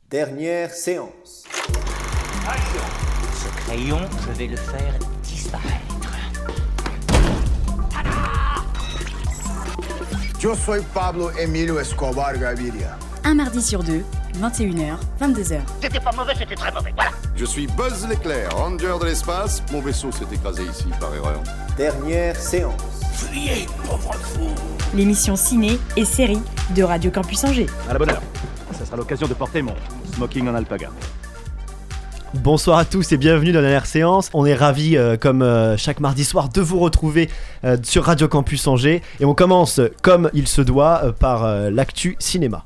Dernière séance. Action. Ce crayon, je vais le faire disparaître. Yo soy Pablo Emilio Escobar Gaviria. Un mardi sur deux, 21h, 22h. C'était pas mauvais, c'était très mauvais, voilà. Je suis Buzz l'éclair, ranger de l'espace. Mon vaisseau s'est écrasé ici par erreur. Dernière séance. Fuyez, pauvre fou. L'émission ciné et série de Radio Campus Angers. À la bonne heure. Ça sera l'occasion de porter mon smoking en alpaga. Bonsoir à tous et bienvenue dans la dernière séance. On est ravis, comme chaque mardi soir, de vous retrouver sur Radio Campus Angers. Et on commence, comme il se doit, par l'actu cinéma.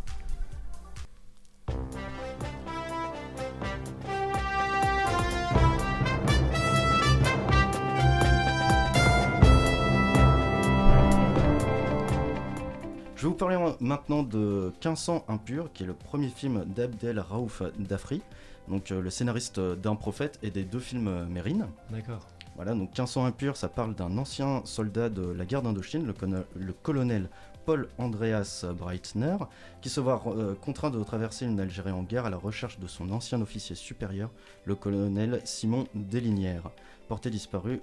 Je vais vous parler maintenant de 1500 impurs, qui est le premier film d'Abdel Raouf Dafri, donc le scénariste d'Un prophète et des deux films Mérine. D'accord. Voilà, donc 1500 impurs, ça parle d'un ancien soldat de la guerre d'Indochine, le colonel Paul Andreas Breitner, qui se voit contraint de traverser une Algérie en guerre à la recherche de son ancien officier supérieur, le colonel Simon Delinière, porté disparu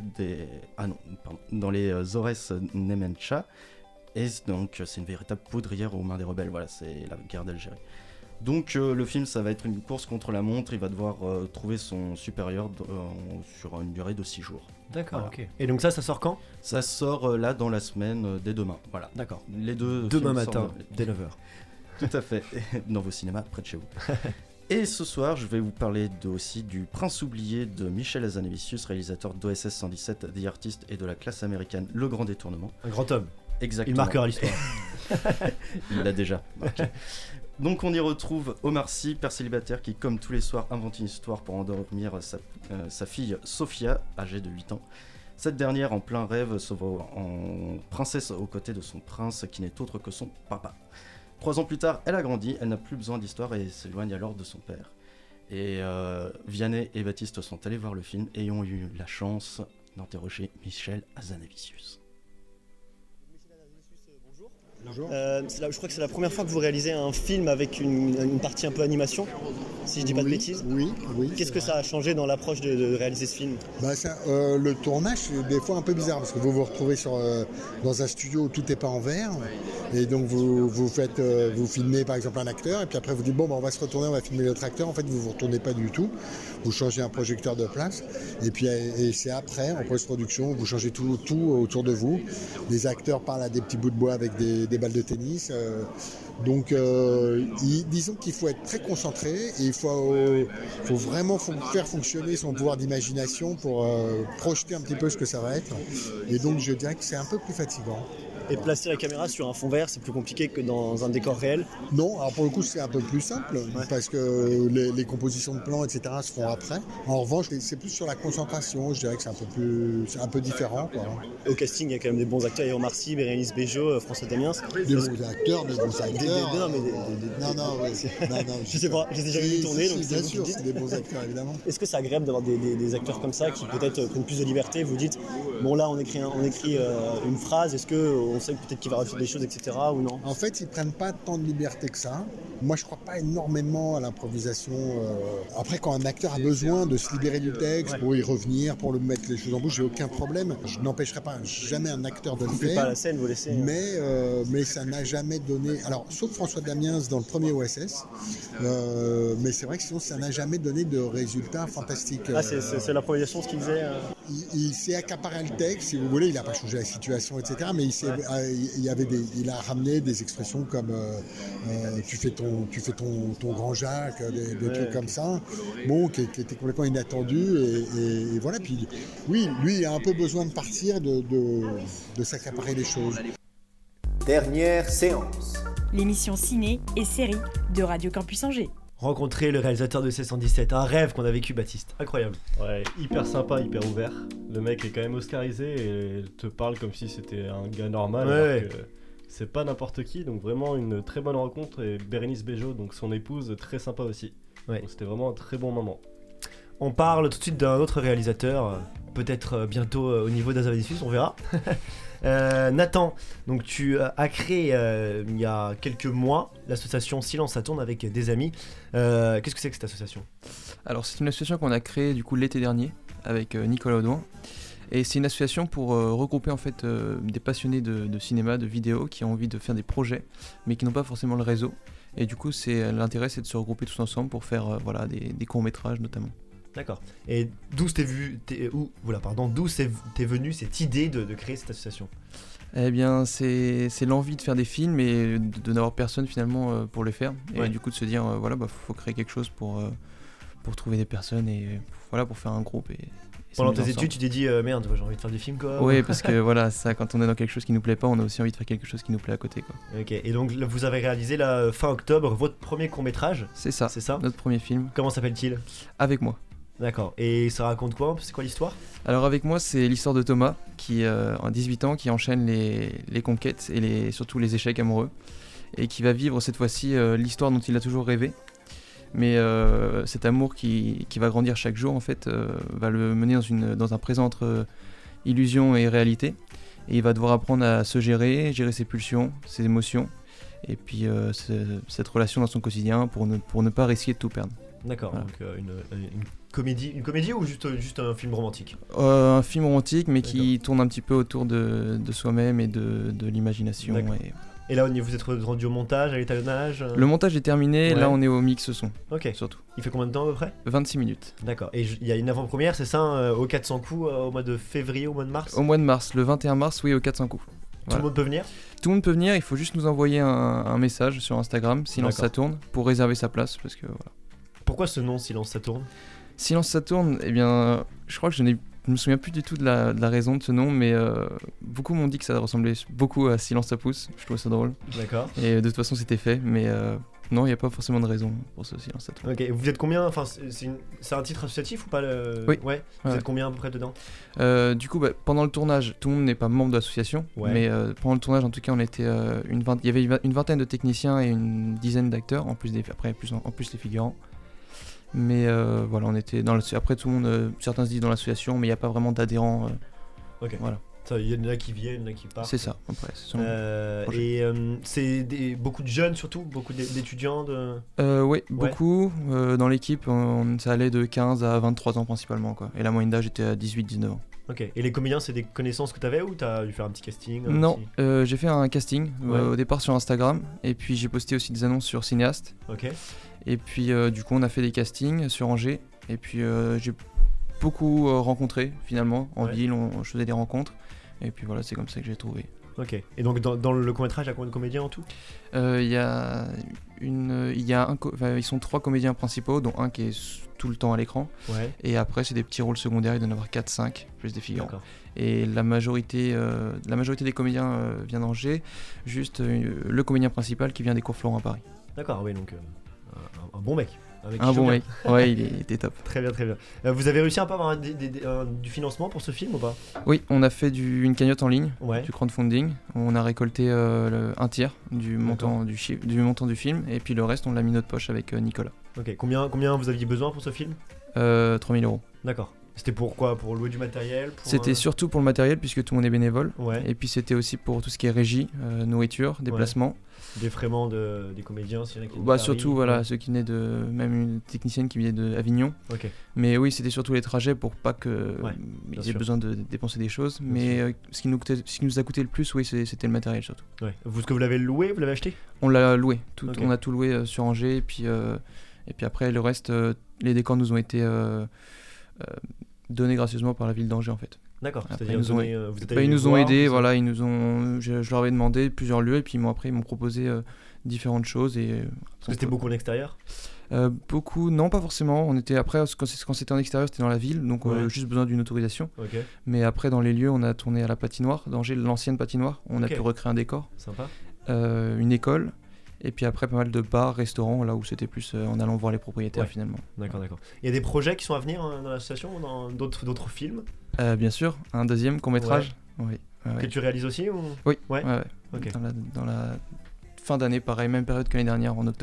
dans les Aurès Nemencha. Et donc c'est une véritable poudrière aux mains des rebelles, voilà, c'est la guerre d'Algérie. Donc le film, ça va être une course contre la montre, il va devoir trouver son supérieur sur une durée de 6 jours. D'accord, voilà. ok. Et donc ça sort quand ? Ça sort là dans la semaine, dès demain, voilà. D'accord. Les deux Demain films matin, sortent dès 9h. Tout à fait, dans vos cinémas, près de chez vous. Et ce soir, je vais vous parler aussi du Prince oublié de Michel Hazanavicius, réalisateur d'OSS 117, The Artist et de la classe américaine Le Grand Détournement. Un grand homme. Exactement. Il marquera l'histoire. Il l'a déjà marqué. Donc on y retrouve Omar Sy, père célibataire qui, comme tous les soirs, invente une histoire pour endormir sa fille Sophia, âgée de 8 ans. Cette dernière, en plein rêve, se voit en princesse aux côtés de son prince qui n'est autre que son papa. 3 ans plus tard, elle a grandi, elle n'a plus besoin d'histoire et s'éloigne alors de son père. Et Vianney et Baptiste sont allés voir le film et ont eu la chance d'interroger Michel Hazanavicius. Bonjour. Je crois que c'est la première fois que vous réalisez un film avec une partie un peu animation, si je dis pas de bêtises. Oui. Qu'est-ce que ça a changé dans l'approche de réaliser ce film ? Le tournage, c'est des fois un peu bizarre parce que vous vous retrouvez dans un studio où tout n'est pas en verre et donc vous filmez par exemple un acteur et puis après vous dites on va se retourner, on va filmer l'autre acteur. En fait, vous vous retournez pas du tout. Vous changez un projecteur de place et c'est après en post-production vous changez tout autour de vous. Les acteurs parlent à des petits bouts de bois avec des balles de tennis. Disons qu'il faut être très concentré et il faut vraiment faire fonctionner son pouvoir d'imagination pour projeter un petit peu ce que ça va être. Et donc je dirais que c'est un peu plus fatigant. Et placer la caméra sur un fond vert, c'est plus compliqué que dans un décor réel ? Non, alors pour le coup c'est un peu plus simple parce que les compositions de plans, etc. se font après. En revanche, c'est plus sur la concentration, je dirais que c'est un peu différent, quoi. Au casting, il y a quand même des bons acteurs, il y a Omar Sy, Bérénice Bejo, François Damiens. Des bons acteurs. Non, je sais pas, je les ai jamais vu tourner, donc bien sûr, c'est des bons acteurs évidemment. Est-ce que c'est agréable d'avoir des acteurs comme ça qui peut-être prennent plus de liberté ? Vous dites, là on écrit une phrase, est-ce qu'on sait peut-être qu'il va rajouter des choses, etc. ou non ? En fait, ils prennent pas tant de liberté que ça. Moi, je crois pas énormément à l'improvisation. Après, quand un acteur a besoin de se libérer du texte pour y revenir, pour le mettre les choses en bouche, j'ai aucun problème. Je n'empêcherai pas jamais un acteur de le faire. Pas la scène, vous laissez. Mais ça n'a jamais donné. Alors, sauf François Damiens dans le premier OSS. Mais c'est vrai que sinon, ça n'a jamais donné de résultats fantastiques. C'est l'improvisation, ce qu'il faisait. Il s'est accaparé le texte, si vous voulez. Il n'a pas changé la situation, etc. Mais il a ramené des expressions comme tu fais ton grand Jacques, des trucs comme ça, qui étaient complètement inattendus et voilà. Puis oui, lui il a un peu besoin de partir, de s'accaparer les choses. Dernière séance. L'émission ciné et série de Radio Campus Angers. Rencontrer le réalisateur de C117, un rêve qu'on a vécu, Baptiste. Incroyable. Ouais, hyper sympa, hyper ouvert. Le mec est quand même oscarisé et te parle comme si c'était un gars normal. Ouais. Alors que c'est pas n'importe qui, donc vraiment une très bonne rencontre. Et Bérénice Bejo, donc son épouse, très sympa aussi. Ouais. Donc c'était vraiment un très bon moment. On parle tout de suite d'un autre réalisateur, peut-être bientôt au niveau d'Hazanavicius, on verra. Nathan, donc tu as créé il y a quelques mois l'association Silence ça tourne avec des amis. Qu'est-ce que c'est que cette association ? Alors c'est une association qu'on a créée du coup l'été dernier avec Nicolas Audouin. Et c'est une association pour regrouper en fait des passionnés de cinéma, de vidéo qui ont envie de faire des projets mais qui n'ont pas forcément le réseau. Et du coup l'intérêt c'est de se regrouper tous ensemble pour faire des courts-métrages notamment. D'accord. Et d'où t'es venue cette idée de créer cette association ? Eh bien c'est l'envie de faire des films et de n'avoir personne finalement pour le faire. Et du coup de se dire faut créer quelque chose pour trouver des personnes et pour faire un groupe. Et pendant tes études, tu t'es dit merde, j'ai envie de faire des films quoi. Oui, parce que ça, quand on est dans quelque chose qui nous plaît pas, on a aussi envie de faire quelque chose qui nous plaît à côté quoi. Ok, et donc vous avez réalisé là, fin octobre votre premier court-métrage ? C'est ça, notre premier film. Comment s'appelle-t-il ? Avec moi. D'accord, et ça raconte quoi ? C'est quoi l'histoire ? Alors avec moi, c'est l'histoire de Thomas qui a 18 ans, qui enchaîne les conquêtes et surtout les échecs amoureux et qui va vivre cette fois-ci l'histoire dont il a toujours rêvé. Mais cet amour qui va grandir chaque jour en fait va le mener dans un présent entre illusion et réalité, et il va devoir apprendre à se gérer ses pulsions, ses émotions et puis cette relation dans son quotidien pour ne pas risquer de tout perdre. D'accord, voilà. Donc une comédie ou juste un film romantique ? Un film romantique mais qui tourne un petit peu autour de soi-même et de l'imagination. Et là, vous êtes rendu au montage, à l'étalonnage ? Le montage est terminé, là on est au mix son. Ok. Surtout. Il fait combien de temps à peu près ? 26 minutes. D'accord. Et il y a une avant-première, c'est ça, au 400 coups, au mois de février, au mois de mars ? Au mois de mars, le 21 mars, oui, au 400 coups. Tout le monde peut venir ? Tout le monde peut venir, il faut juste nous envoyer un message sur Instagram, Silence ça tourne, pour réserver sa place, parce que voilà. Pourquoi ce nom, Silence ça tourne ? Silence ça tourne, eh bien, je crois que je me souviens plus du tout de la raison de ce nom, mais beaucoup m'ont dit que ça ressemblait beaucoup à Silence ça pousse. Je trouvais ça drôle. D'accord. Et de toute façon, c'était fait, mais non, il n'y a pas forcément de raison pour ce Silence ça tourne. Ok, et vous êtes combien ? Enfin, c'est un titre associatif ou pas Oui. Ouais. Vous êtes combien à peu près dedans ? Du coup, pendant le tournage, tout le monde n'est pas membre de l'association, mais pendant le tournage, en tout cas, on était il y avait une vingtaine de techniciens et une dizaine d'acteurs, en plus les figurants. Mais voilà, on était dans après tout le monde, certains se disent dans l'association, mais il n'y a pas vraiment d'adhérents. Ok. Voilà. Il y en a qui viennent, il y en a qui partent. C'est ça, après. C'est beaucoup de jeunes surtout, beaucoup d'étudiants Oui, beaucoup. Dans l'équipe, ça allait de 15 à 23 ans principalement, quoi. Et la moyenne d'âge était à 18-19 ans. Ok, et les comédiens, c'est des connaissances que tu avais ou tu as dû faire un petit casting ? Non, j'ai fait un casting au départ sur Instagram, et puis j'ai posté aussi des annonces sur Cinéaste. Ok. Et puis du coup on a fait des castings sur Angers, et puis j'ai beaucoup rencontré finalement en ville, je faisais des rencontres, et puis voilà, c'est comme ça que j'ai trouvé. Ok, et donc dans le court-métrage, il y a combien de comédiens en tout ? Ils sont 3 comédiens principaux, dont un qui est tout le temps à l'écran, et après c'est des petits rôles secondaires, il doit y en avoir 4-5, plus des figurants. D'accord. Et la majorité des comédiens vient d'Angers, juste le comédien principal qui vient des cours Florent à Paris. D'accord, oui, donc un bon mec. Un bon mec, ouais, il était top. Très bien, très bien. Vous avez réussi à avoir du financement pour ce film ou pas ? Oui, on a fait une cagnotte en ligne, du crowdfunding. On a récolté un tiers du montant du film, et puis le reste on l'a mis notre poche avec Nicolas. Ok, combien vous aviez besoin pour ce film ? 3 000 €. D'accord. C'était pour quoi ? Pour louer du matériel ? C'était surtout pour le matériel, puisque tout le monde est bénévole. Et puis c'était aussi pour tout ce qui est régie, nourriture, déplacement. Défraiement des comédiens, s'il y en a qui surtout voilà, ceux qui venaient même une technicienne qui venait d'Avignon. Ok. Mais oui, c'était surtout les trajets pour pas que ils aient besoin de dépenser des choses. Mais ce qui nous a coûté le plus, oui, c'était le matériel surtout. Ouais. Est-ce que vous l'avez loué, vous l'avez acheté ? On l'a loué. On a tout loué sur Angers, et puis après le reste, les décors nous ont été donnés gracieusement par la ville d'Angers en fait. D'accord. Ils nous ont aidés, voilà, je leur avais demandé plusieurs lieux, et puis ils m'ont proposé différentes choses. Et parce que c'était beaucoup en extérieur ? Beaucoup, non, pas forcément. On était après, quand c'était en extérieur, c'était dans la ville, donc juste besoin d'une autorisation. Okay. Mais après, dans les lieux, on a tourné à la patinoire d'Angers, l'ancienne patinoire. On a pu recréer un décor. Sympa. Une école. Et puis après, pas mal de bars, restaurants, là où c'était plus en allant voir les propriétaires finalement. D'accord. Il y a des projets qui sont à venir dans l'association ou dans d'autres films ? Bien sûr, un deuxième court-métrage. Que tu réalises aussi ou... Oui. Okay. Dans la fin d'année, pareil, même période que l'année dernière, en octobre.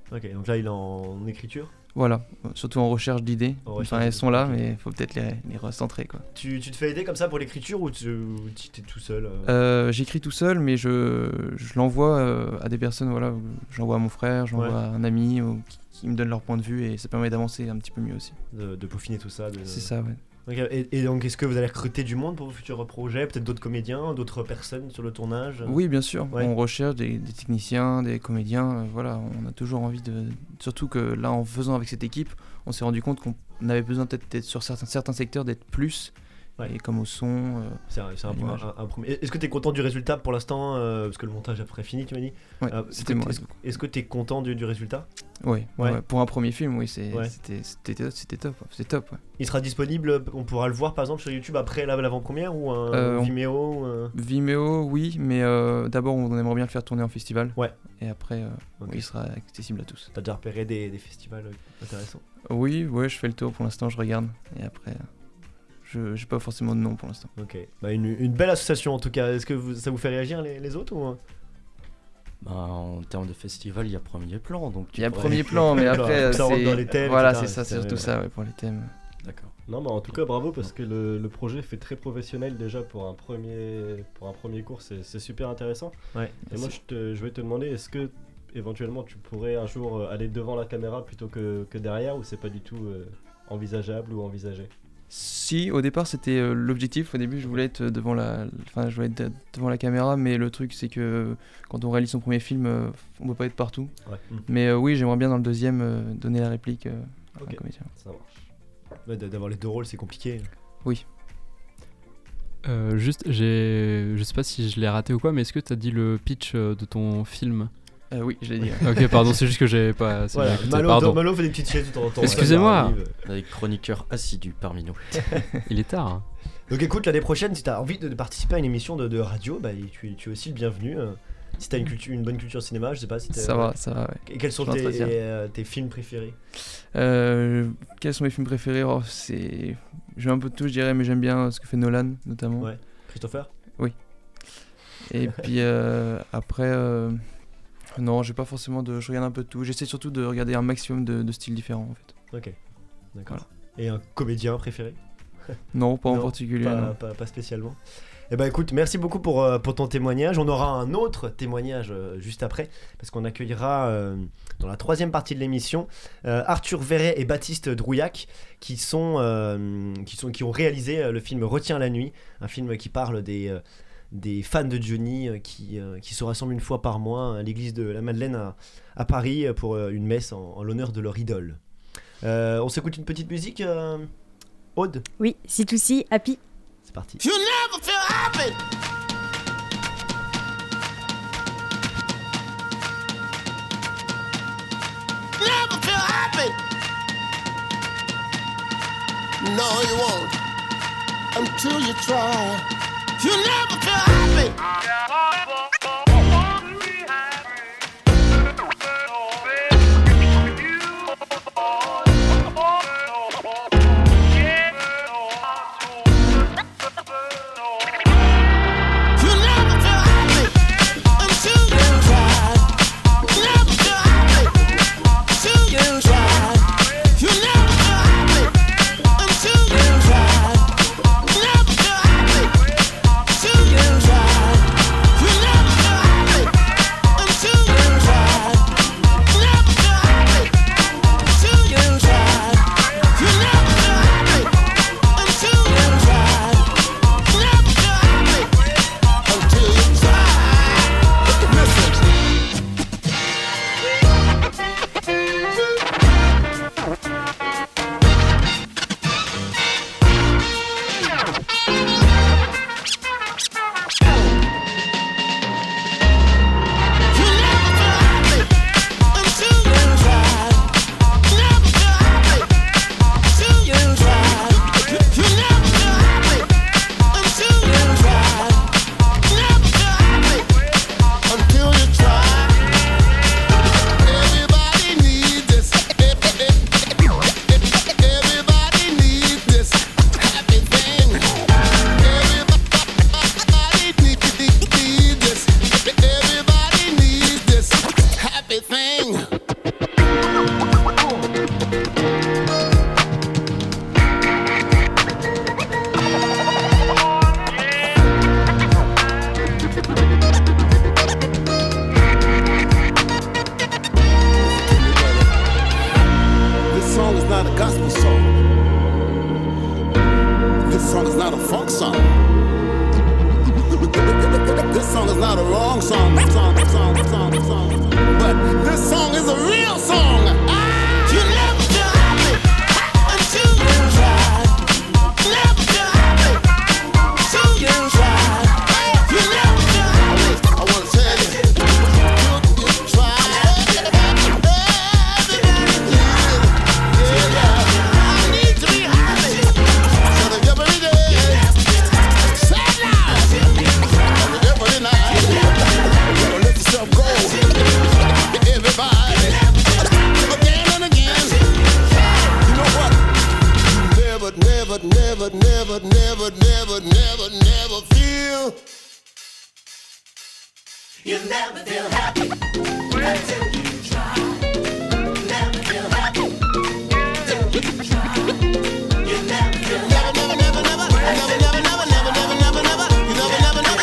Ok, donc là il est en écriture. Voilà, surtout en recherche d'idées. Enfin, elles sont là, mais il faut peut-être les recentrer, quoi. Tu te fais aider comme ça pour l'écriture ou tu es tout seul J'écris tout seul, mais je l'envoie à des personnes, voilà. Je l'envoie à mon frère, je l'envoie à un ami qui me donne leur point de vue et ça permet d'avancer un petit peu mieux aussi. De peaufiner tout ça. C'est ça, ouais. Okay. Et donc, est-ce que vous allez recruter du monde pour vos futurs projets? Peut-être d'autres comédiens, d'autres personnes sur le tournage? Oui, bien sûr. Ouais. On recherche des techniciens, des comédiens. Voilà, on a toujours envie de... Surtout que là, en faisant avec cette équipe, on s'est rendu compte qu'on avait besoin peut-être sur certains secteurs d'être plus. Et comme au son, c'est un premier. Est-ce que tu es content du résultat pour l'instant parce que le montage après fini, tu m'as dit? Ouais, c'était moi. Est-ce que tu es content du résultat? Oui, pour un premier film, oui, c'était top. C'est top. Ouais. Il sera disponible, on pourra le voir par exemple sur YouTube après l'avant-première ou un Vimeo Vimeo, oui, mais d'abord on aimerait bien le faire tourner en festival. Ouais. Et après, il sera accessible à tous. T'as déjà repéré des festivals intéressants? Oui, je fais le tour pour l'instant, je regarde. Et après. J'ai pas forcément de nom pour l'instant. Ok, une belle association en tout cas. Est-ce que ça vous fait réagir les autres ou... En termes de festival, il y a Premier Plan. Il y a Premier Plan, mais après, ça rentre dans les thèmes. Voilà, c'est ça, c'est surtout ça pour les thèmes. D'accord. Non, en tout cas, bravo parce que le projet fait très professionnel déjà pour un premier cours. C'est super intéressant. Ouais. Et moi, je vais te demander, est-ce que éventuellement tu pourrais un jour aller devant la caméra plutôt que derrière, ou c'est pas du tout envisageable ou envisagé? Si, au départ c'était l'objectif. Au début je voulais être devant la caméra, mais le truc c'est que quand on réalise son premier film, on peut pas être partout. Ouais. Mais oui, j'aimerais bien dans le deuxième donner la réplique à un comédien. Ça marche. D'avoir les deux rôles c'est compliqué. Oui. Je sais pas si je l'ai raté ou quoi, mais est-ce que tu as dit le pitch de ton film? Oui, je l'ai dit. Ok, pardon, c'est juste que j'avais pas. Voilà, Malo fait des petites chaises de temps en temps. Excusez-moi. On a des chroniqueurs assidus parmi nous. Il est tard. Hein. Donc écoute, l'année prochaine, si tu as envie de participer à une émission de radio, tu es aussi le bienvenu. Si tu as une bonne culture cinéma, je sais pas si ça va, ouais. Et quels sont tes films préférés? Quels sont mes films préférés? J'aime un peu de tout, je dirais, mais j'aime bien ce que fait Nolan, notamment. Ouais. Christopher? Oui. Et puis après... Non, j'ai pas forcément je regarde un peu de tout. J'essaie surtout de regarder un maximum de styles différents en fait. Ok, d'accord. Voilà. Et un comédien préféré? Non, pas en particulier. Pas spécialement. Eh ben écoute, merci beaucoup pour ton témoignage. On aura un autre témoignage juste après, parce qu'on accueillera dans la troisième partie de l'émission Arthur Verret et Baptiste Drouillac qui ont réalisé le film Retiens la nuit, un film qui parle des fans de Johnny qui se rassemblent une fois par mois à l'église de la Madeleine à Paris pour une messe en l'honneur de leur idole. On s'écoute une petite musique, Aude? Oui, C2C, Happy. C'est parti. You never feel happy. Never feel happy. No, you won't until you try. You never feel happy. not a gospel song. This song is not a funk song. This song is not a wrong song. But this song is a real song. You never feel happy until you try. Never feel happy until you try. You never feel happy. I want to tell you, you try. I need to be happy. So the every day, sad now, every night, you gotta let yourself go. Everybody, again and again. You know what? Never feel. You never feel happy until you try. Never feel happy until you try. You never feel happy. Never. You never.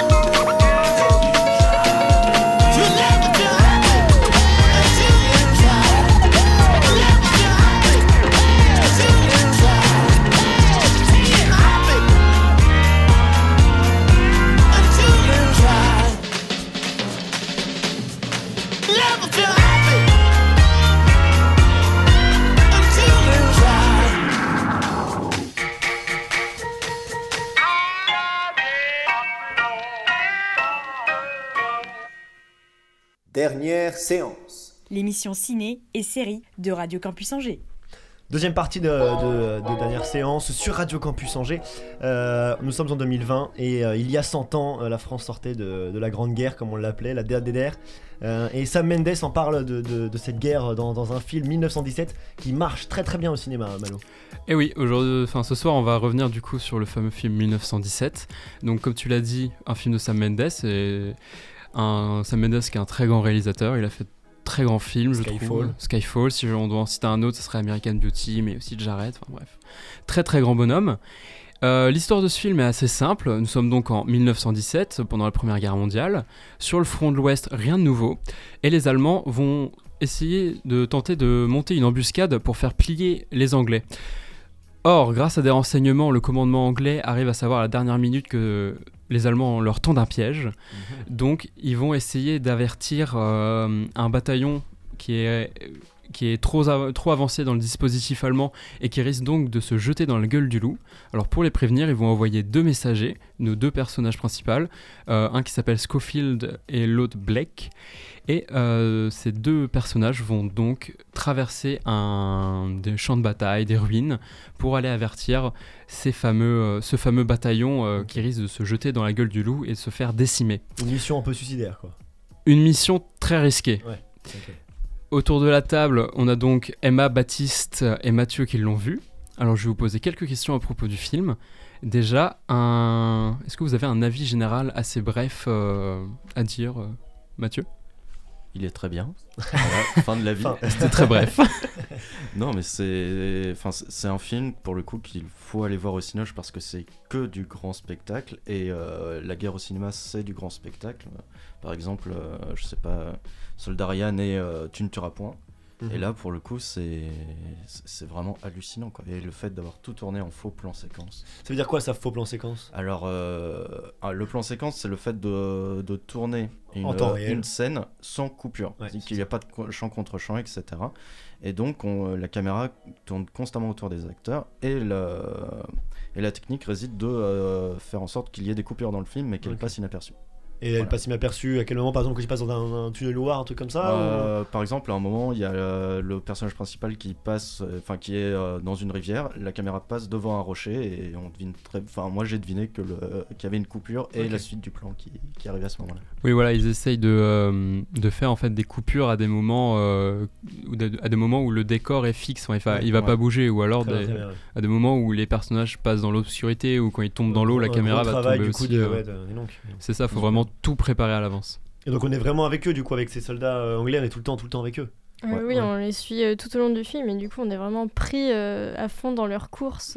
You never feel happy until you try. Never feel happy until you try. Being happy until you try. Never feel happy until you try. Dernière séance. L'émission ciné et série de Radio Campus Angers. Deuxième partie de dernière séance sur Radio Campus Angers. Nous sommes en 2020 et il y a 100 ans, la France sortait de la Grande Guerre, comme on l'appelait, la DDR. Et Sam Mendes en parle de cette guerre dans un film 1917 qui marche très très bien au cinéma, Malo. Et oui, ce soir on va revenir du coup sur le fameux film 1917. Donc comme tu l'as dit, un film de Sam Mendes, et Sam Mendes qui est un très grand réalisateur, il a fait très grand film, je trouve. Skyfall, si on doit en citer un autre, ce serait American Beauty, mais aussi Jared, enfin bref. Très très grand bonhomme. L'histoire de ce film est assez simple. Nous sommes donc en 1917, pendant la Première Guerre mondiale. Sur le front de l'Ouest, rien de nouveau. Et les Allemands vont essayer de tenter de monter une embuscade pour faire plier les Anglais. Or, grâce à des renseignements, le commandement anglais arrive à savoir à la dernière minute que les Allemands leur tendent un piège. Donc, ils vont essayer d'avertir un bataillon qui est trop avancé dans le dispositif allemand et qui risque donc de se jeter dans la gueule du loup. Alors pour les prévenir, ils vont envoyer deux messagers, nos deux personnages principaux, un qui s'appelle Schofield et l'autre Blake. Et ces deux personnages vont donc traverser des champs de bataille, des ruines, pour aller avertir ce fameux bataillon qui risque de se jeter dans la gueule du loup et de se faire décimer. Une mission un peu suicidaire, quoi. Une mission très risquée. Ouais, okay. Autour de la table, on a donc Emma, Baptiste et Mathieu qui l'ont vu. Alors je vais vous poser quelques questions à propos du film. Déjà, est-ce que vous avez un avis général assez bref à dire, Mathieu ? Il est très bien. Voilà, fin de l'avis. C'était très bref. Non, mais c'est un film, pour le coup, qu'il faut aller voir au Cinoche parce que c'est que du grand spectacle. Et la guerre au cinéma, c'est du grand spectacle. Par exemple, je sais pas, Soldat Ryan et Tu ne tueras point. Et là, pour le coup, c'est vraiment hallucinant, quoi. Et le fait d'avoir tout tourné en faux plan séquence. Ça veut dire quoi, ça, faux plan séquence ? Alors, le plan séquence, c'est le fait de tourner une scène sans coupure. Ouais, qu'il n'y a pas de champ contre champ, etc. Et donc, la caméra tourne constamment autour des acteurs. Et la technique réside de faire en sorte qu'il y ait des coupures dans le film, mais qu'elle passe inaperçue. Et elle passe inaperçue à quel moment, par exemple, quand il passe dans un tunnel noir, un truc comme ça Par exemple, à un moment, il y a le personnage principal qui passe, qui est dans une rivière. La caméra passe devant un rocher et on devine moi, j'ai deviné qu'il y avait une coupure et la suite du plan qui arrivait à ce moment-là. Oui, voilà, ils essayent de faire en fait des coupures à des moments où le décor est fixe. Enfin, il va pas bouger, ou alors à des moments où les personnages passent dans l'obscurité ou quand ils tombent dans l'eau, la caméra va tomber aussi. C'est ça, faut vraiment tout préparé à l'avance. Et donc on est vraiment avec eux, du coup, avec ces soldats anglais, on est tout le temps avec eux. Oui, on les suit tout au long du film et du coup on est vraiment pris à fond dans leur course.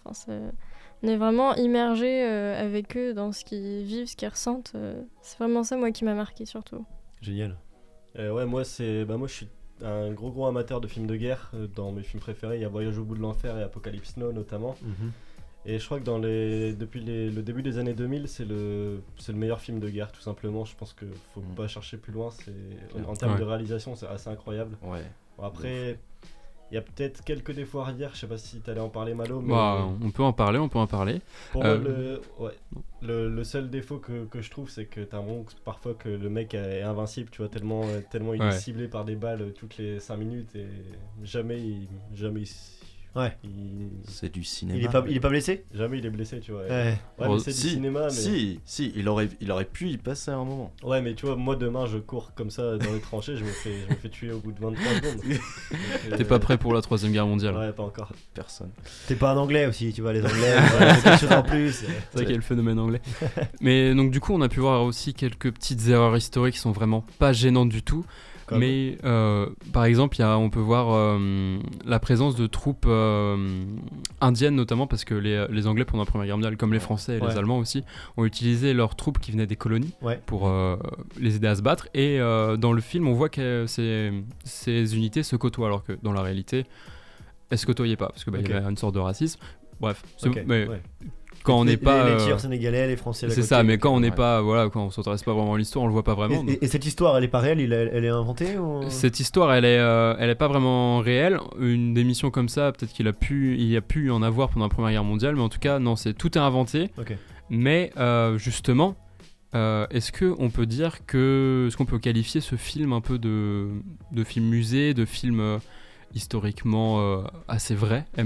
On est vraiment immergé avec eux dans ce qu'ils vivent, ce qu'ils ressentent. C'est vraiment ça, moi, qui m'a marqué surtout. Génial. Moi je suis un gros amateur de films de guerre. Dans mes films préférés, il y a Voyage au bout de l'enfer et Apocalypse Now notamment. Et je crois que depuis le début des années 2000, c'est le meilleur film de guerre, tout simplement. Je pense qu'il ne faut pas chercher plus loin. En termes de réalisation, c'est assez incroyable. Ouais. Bon, après, il y a peut-être quelques défauts arrière. Je sais pas si tu allais en parler, Malo. Mais on peut en parler. Pour moi, le seul défaut que je trouve, c'est que tu as l'impression parfois que le mec est invincible, tu vois, tellement il est ciblé par des balles toutes les 5 minutes et jamais c'est du cinéma. Il est pas blessé ? Jamais il est blessé, tu vois. Ouais. Mais c'est du cinéma. Mais... Si, il aurait pu y passer à un moment. Ouais, mais tu vois, moi demain je cours comme ça dans les tranchées, je me fais tuer au bout de 23 secondes. T'es pas prêt pour la 3ème guerre mondiale ? Ouais, pas encore. Personne. T'es pas un anglais aussi, tu vois, les anglais, c'est quelque chose en plus. C'est vrai qu'il y a le phénomène anglais. Mais donc du coup, on a pu voir aussi quelques petites erreurs historiques qui sont vraiment pas gênantes du tout. Mais par exemple, on peut voir la présence de troupes indiennes, notamment parce que les Anglais pendant la Première Guerre mondiale, comme les Français et les Allemands aussi, ont utilisé leurs troupes qui venaient des colonies pour les aider à se battre. Et dans le film, on voit que ces unités se côtoient, alors que dans la réalité, elles se côtoyaient pas, parce que il y avait une sorte de racisme. Bref, quand on n'est pas les tirs sénégalais, les Français. C'est ça, mais quand on n'est pas, quand on s'intéresse pas vraiment à l'histoire, on le voit pas vraiment. Et cette histoire, elle est pas réelle, elle est inventée ou... Cette histoire, elle est pas vraiment réelle. Une émission comme ça, peut-être qu'il y a pu y en avoir pendant la Première Guerre mondiale, mais en tout cas, non, tout est inventé. Mais justement, est-ce qu'on peut dire est-ce qu'on peut qualifier ce film un peu de film musée, de film historiquement assez vrai, Emma ?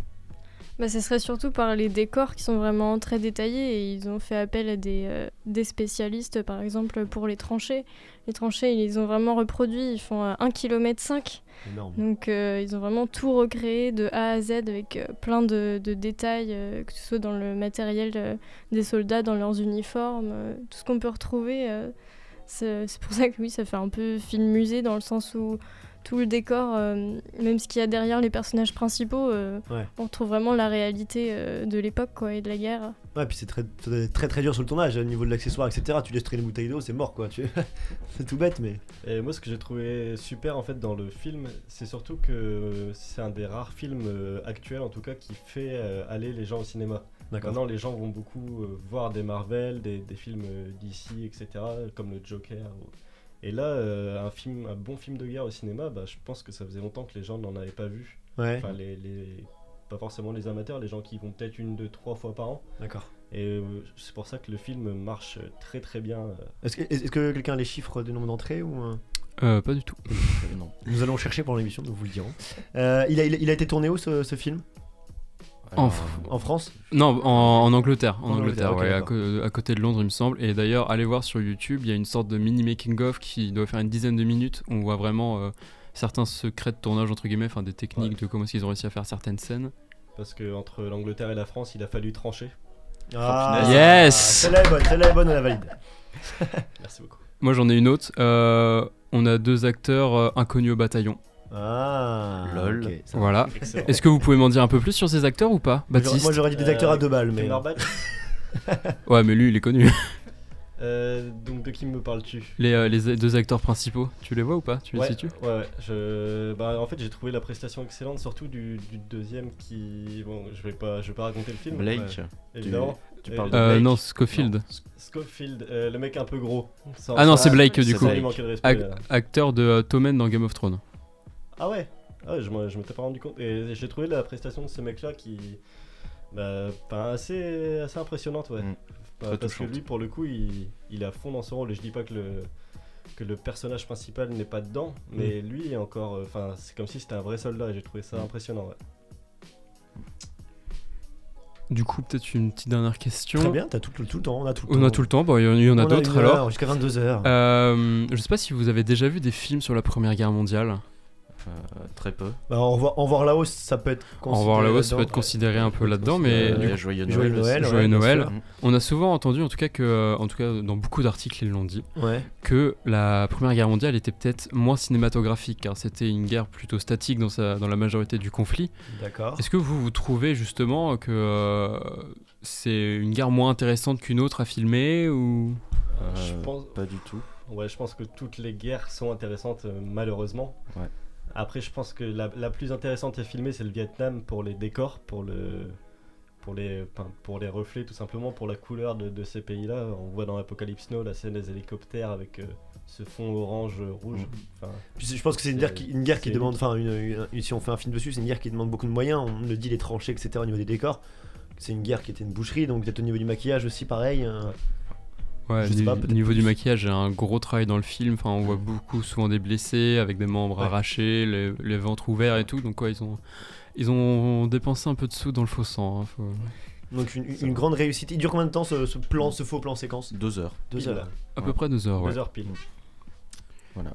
Ce serait surtout par les décors qui sont vraiment très détaillés et ils ont fait appel à des spécialistes, par exemple pour les tranchées. Les tranchées, ils les ont vraiment reproduits, ils font 1,5 km. Énorme. Donc ils ont vraiment tout recréé de A à Z avec plein de détails, que ce soit dans le matériel des soldats, dans leurs uniformes, tout ce qu'on peut retrouver. C'est pour ça que oui, ça fait un peu film musée dans le sens où tout le décor, même ce qu'il y a derrière les personnages principaux, on retrouve vraiment la réalité de l'époque et de la guerre. Ouais, puis c'est très dur sur le tournage, au niveau de l'accessoire, etc. Tu laisses traîner une bouteille d'eau, c'est mort quoi. C'est tout bête, mais. Et moi, ce que j'ai trouvé super en fait dans le film, c'est surtout que c'est un des rares films actuels en tout cas qui fait aller les gens au cinéma. Maintenant, les gens vont beaucoup voir des Marvel, des films DC, etc., comme le Joker. Et là, un bon film de guerre au cinéma, je pense que ça faisait longtemps que les gens n'en avaient pas vu. Ouais. Enfin, pas forcément les amateurs, les gens qui vont peut-être 1, 2, 3 fois par an. D'accord. Et c'est pour ça que le film marche très très bien. Est-ce que quelqu'un a les chiffres du nombre d'entrées ou pas du tout. Non. Nous allons chercher pendant l'émission, nous vous le dirons. Il a été tourné où ce film ? En France ? Non, en Angleterre. En Angleterre, Angleterre, okay, à côté de Londres, il me semble. Et d'ailleurs, allez voir sur YouTube, il y a une sorte de mini making-of qui doit faire une dizaine de minutes. On voit vraiment certains secrets de tournage, entre guillemets, des techniques de comment ils ont réussi à faire certaines scènes. Parce qu'entre l'Angleterre et la France, il a fallu trancher. Ah, yes. Celle-là est bonne, on la valide. Merci beaucoup. Moi, j'en ai une autre. On a 2 acteurs inconnus au bataillon. Ah, lol. Okay, voilà. Est-ce que vous pouvez m'en dire un peu plus sur ces acteurs ou pas, Baptiste ? Moi j'aurais dit des acteurs à 2 balles, mais. Ouais, mais lui il est connu. Donc de qui me parles-tu ? Les 2 acteurs principaux, tu les vois ou pas ? Tu les situes ? Ouais. En fait j'ai trouvé la prestation excellente, surtout du deuxième qui... Bon, je vais pas raconter le film. Blake, évidemment. Tu parles de Blake ? Non, Scofield. Scofield, le mec un peu gros. Non, c'est Blake du coup. Respect, acteur de Tommen dans Game of Thrones. Ah ouais, je m'étais pas rendu compte. Et j'ai trouvé la prestation de ce mec-là qui... assez impressionnante, ouais. Parce que lui, pour le coup, il est à fond dans son rôle. Et je dis pas que le personnage principal n'est pas dedans, mais lui est encore... c'est comme si c'était un vrai soldat et j'ai trouvé ça impressionnant, ouais. Du coup, peut-être une petite dernière question. Très bien, t'as tout le temps, on a tout le temps. On a tout le temps, il y en a d'autres alors. Jusqu'à 22h. Je sais pas si vous avez déjà vu des films sur la Première Guerre mondiale. Très peu. En voir là-haut, ça peut être considéré. En voir là-haut, ça peut être considéré un peu là-dedans, mais Joyeux Noël. Joyeux Noël. On a souvent entendu, en tout cas dans beaucoup d'articles ils l'ont dit, que la Première Guerre mondiale était peut-être moins cinématographique, car c'était une guerre plutôt statique dans la majorité du conflit. D'accord. Est-ce que vous trouvez justement que c'est une guerre moins intéressante qu'une autre à filmer ou Je pense pas du tout. Ouais, je pense que toutes les guerres sont intéressantes, malheureusement. Ouais. Après, je pense que la plus intéressante à filmer, c'est le Vietnam pour les décors, pour les reflets, tout simplement, pour la couleur de ces pays-là. On voit dans Apocalypse Now la scène des hélicoptères avec ce fond orange-rouge. Puis je pense que c'est une guerre qui demande, enfin, si on fait un film dessus, c'est une guerre qui demande beaucoup de moyens. On le dit, les tranchées, etc. au niveau des décors. C'est une guerre qui était une boucherie, donc peut-être au niveau du maquillage aussi, pareil. Ouais, au niveau du maquillage, il y a un gros travail dans le film. Enfin, on voit souvent des blessés avec des membres arrachés, les ventres ouverts et tout. Donc, ouais, ils ont dépensé un peu de sous dans le faux sang. Hein, Donc, une grande réussite. Il dure combien de temps ce faux plan séquence? 2 heures. 2 heures. À peu près 2 heures, ouais. 2 heures pile. Voilà.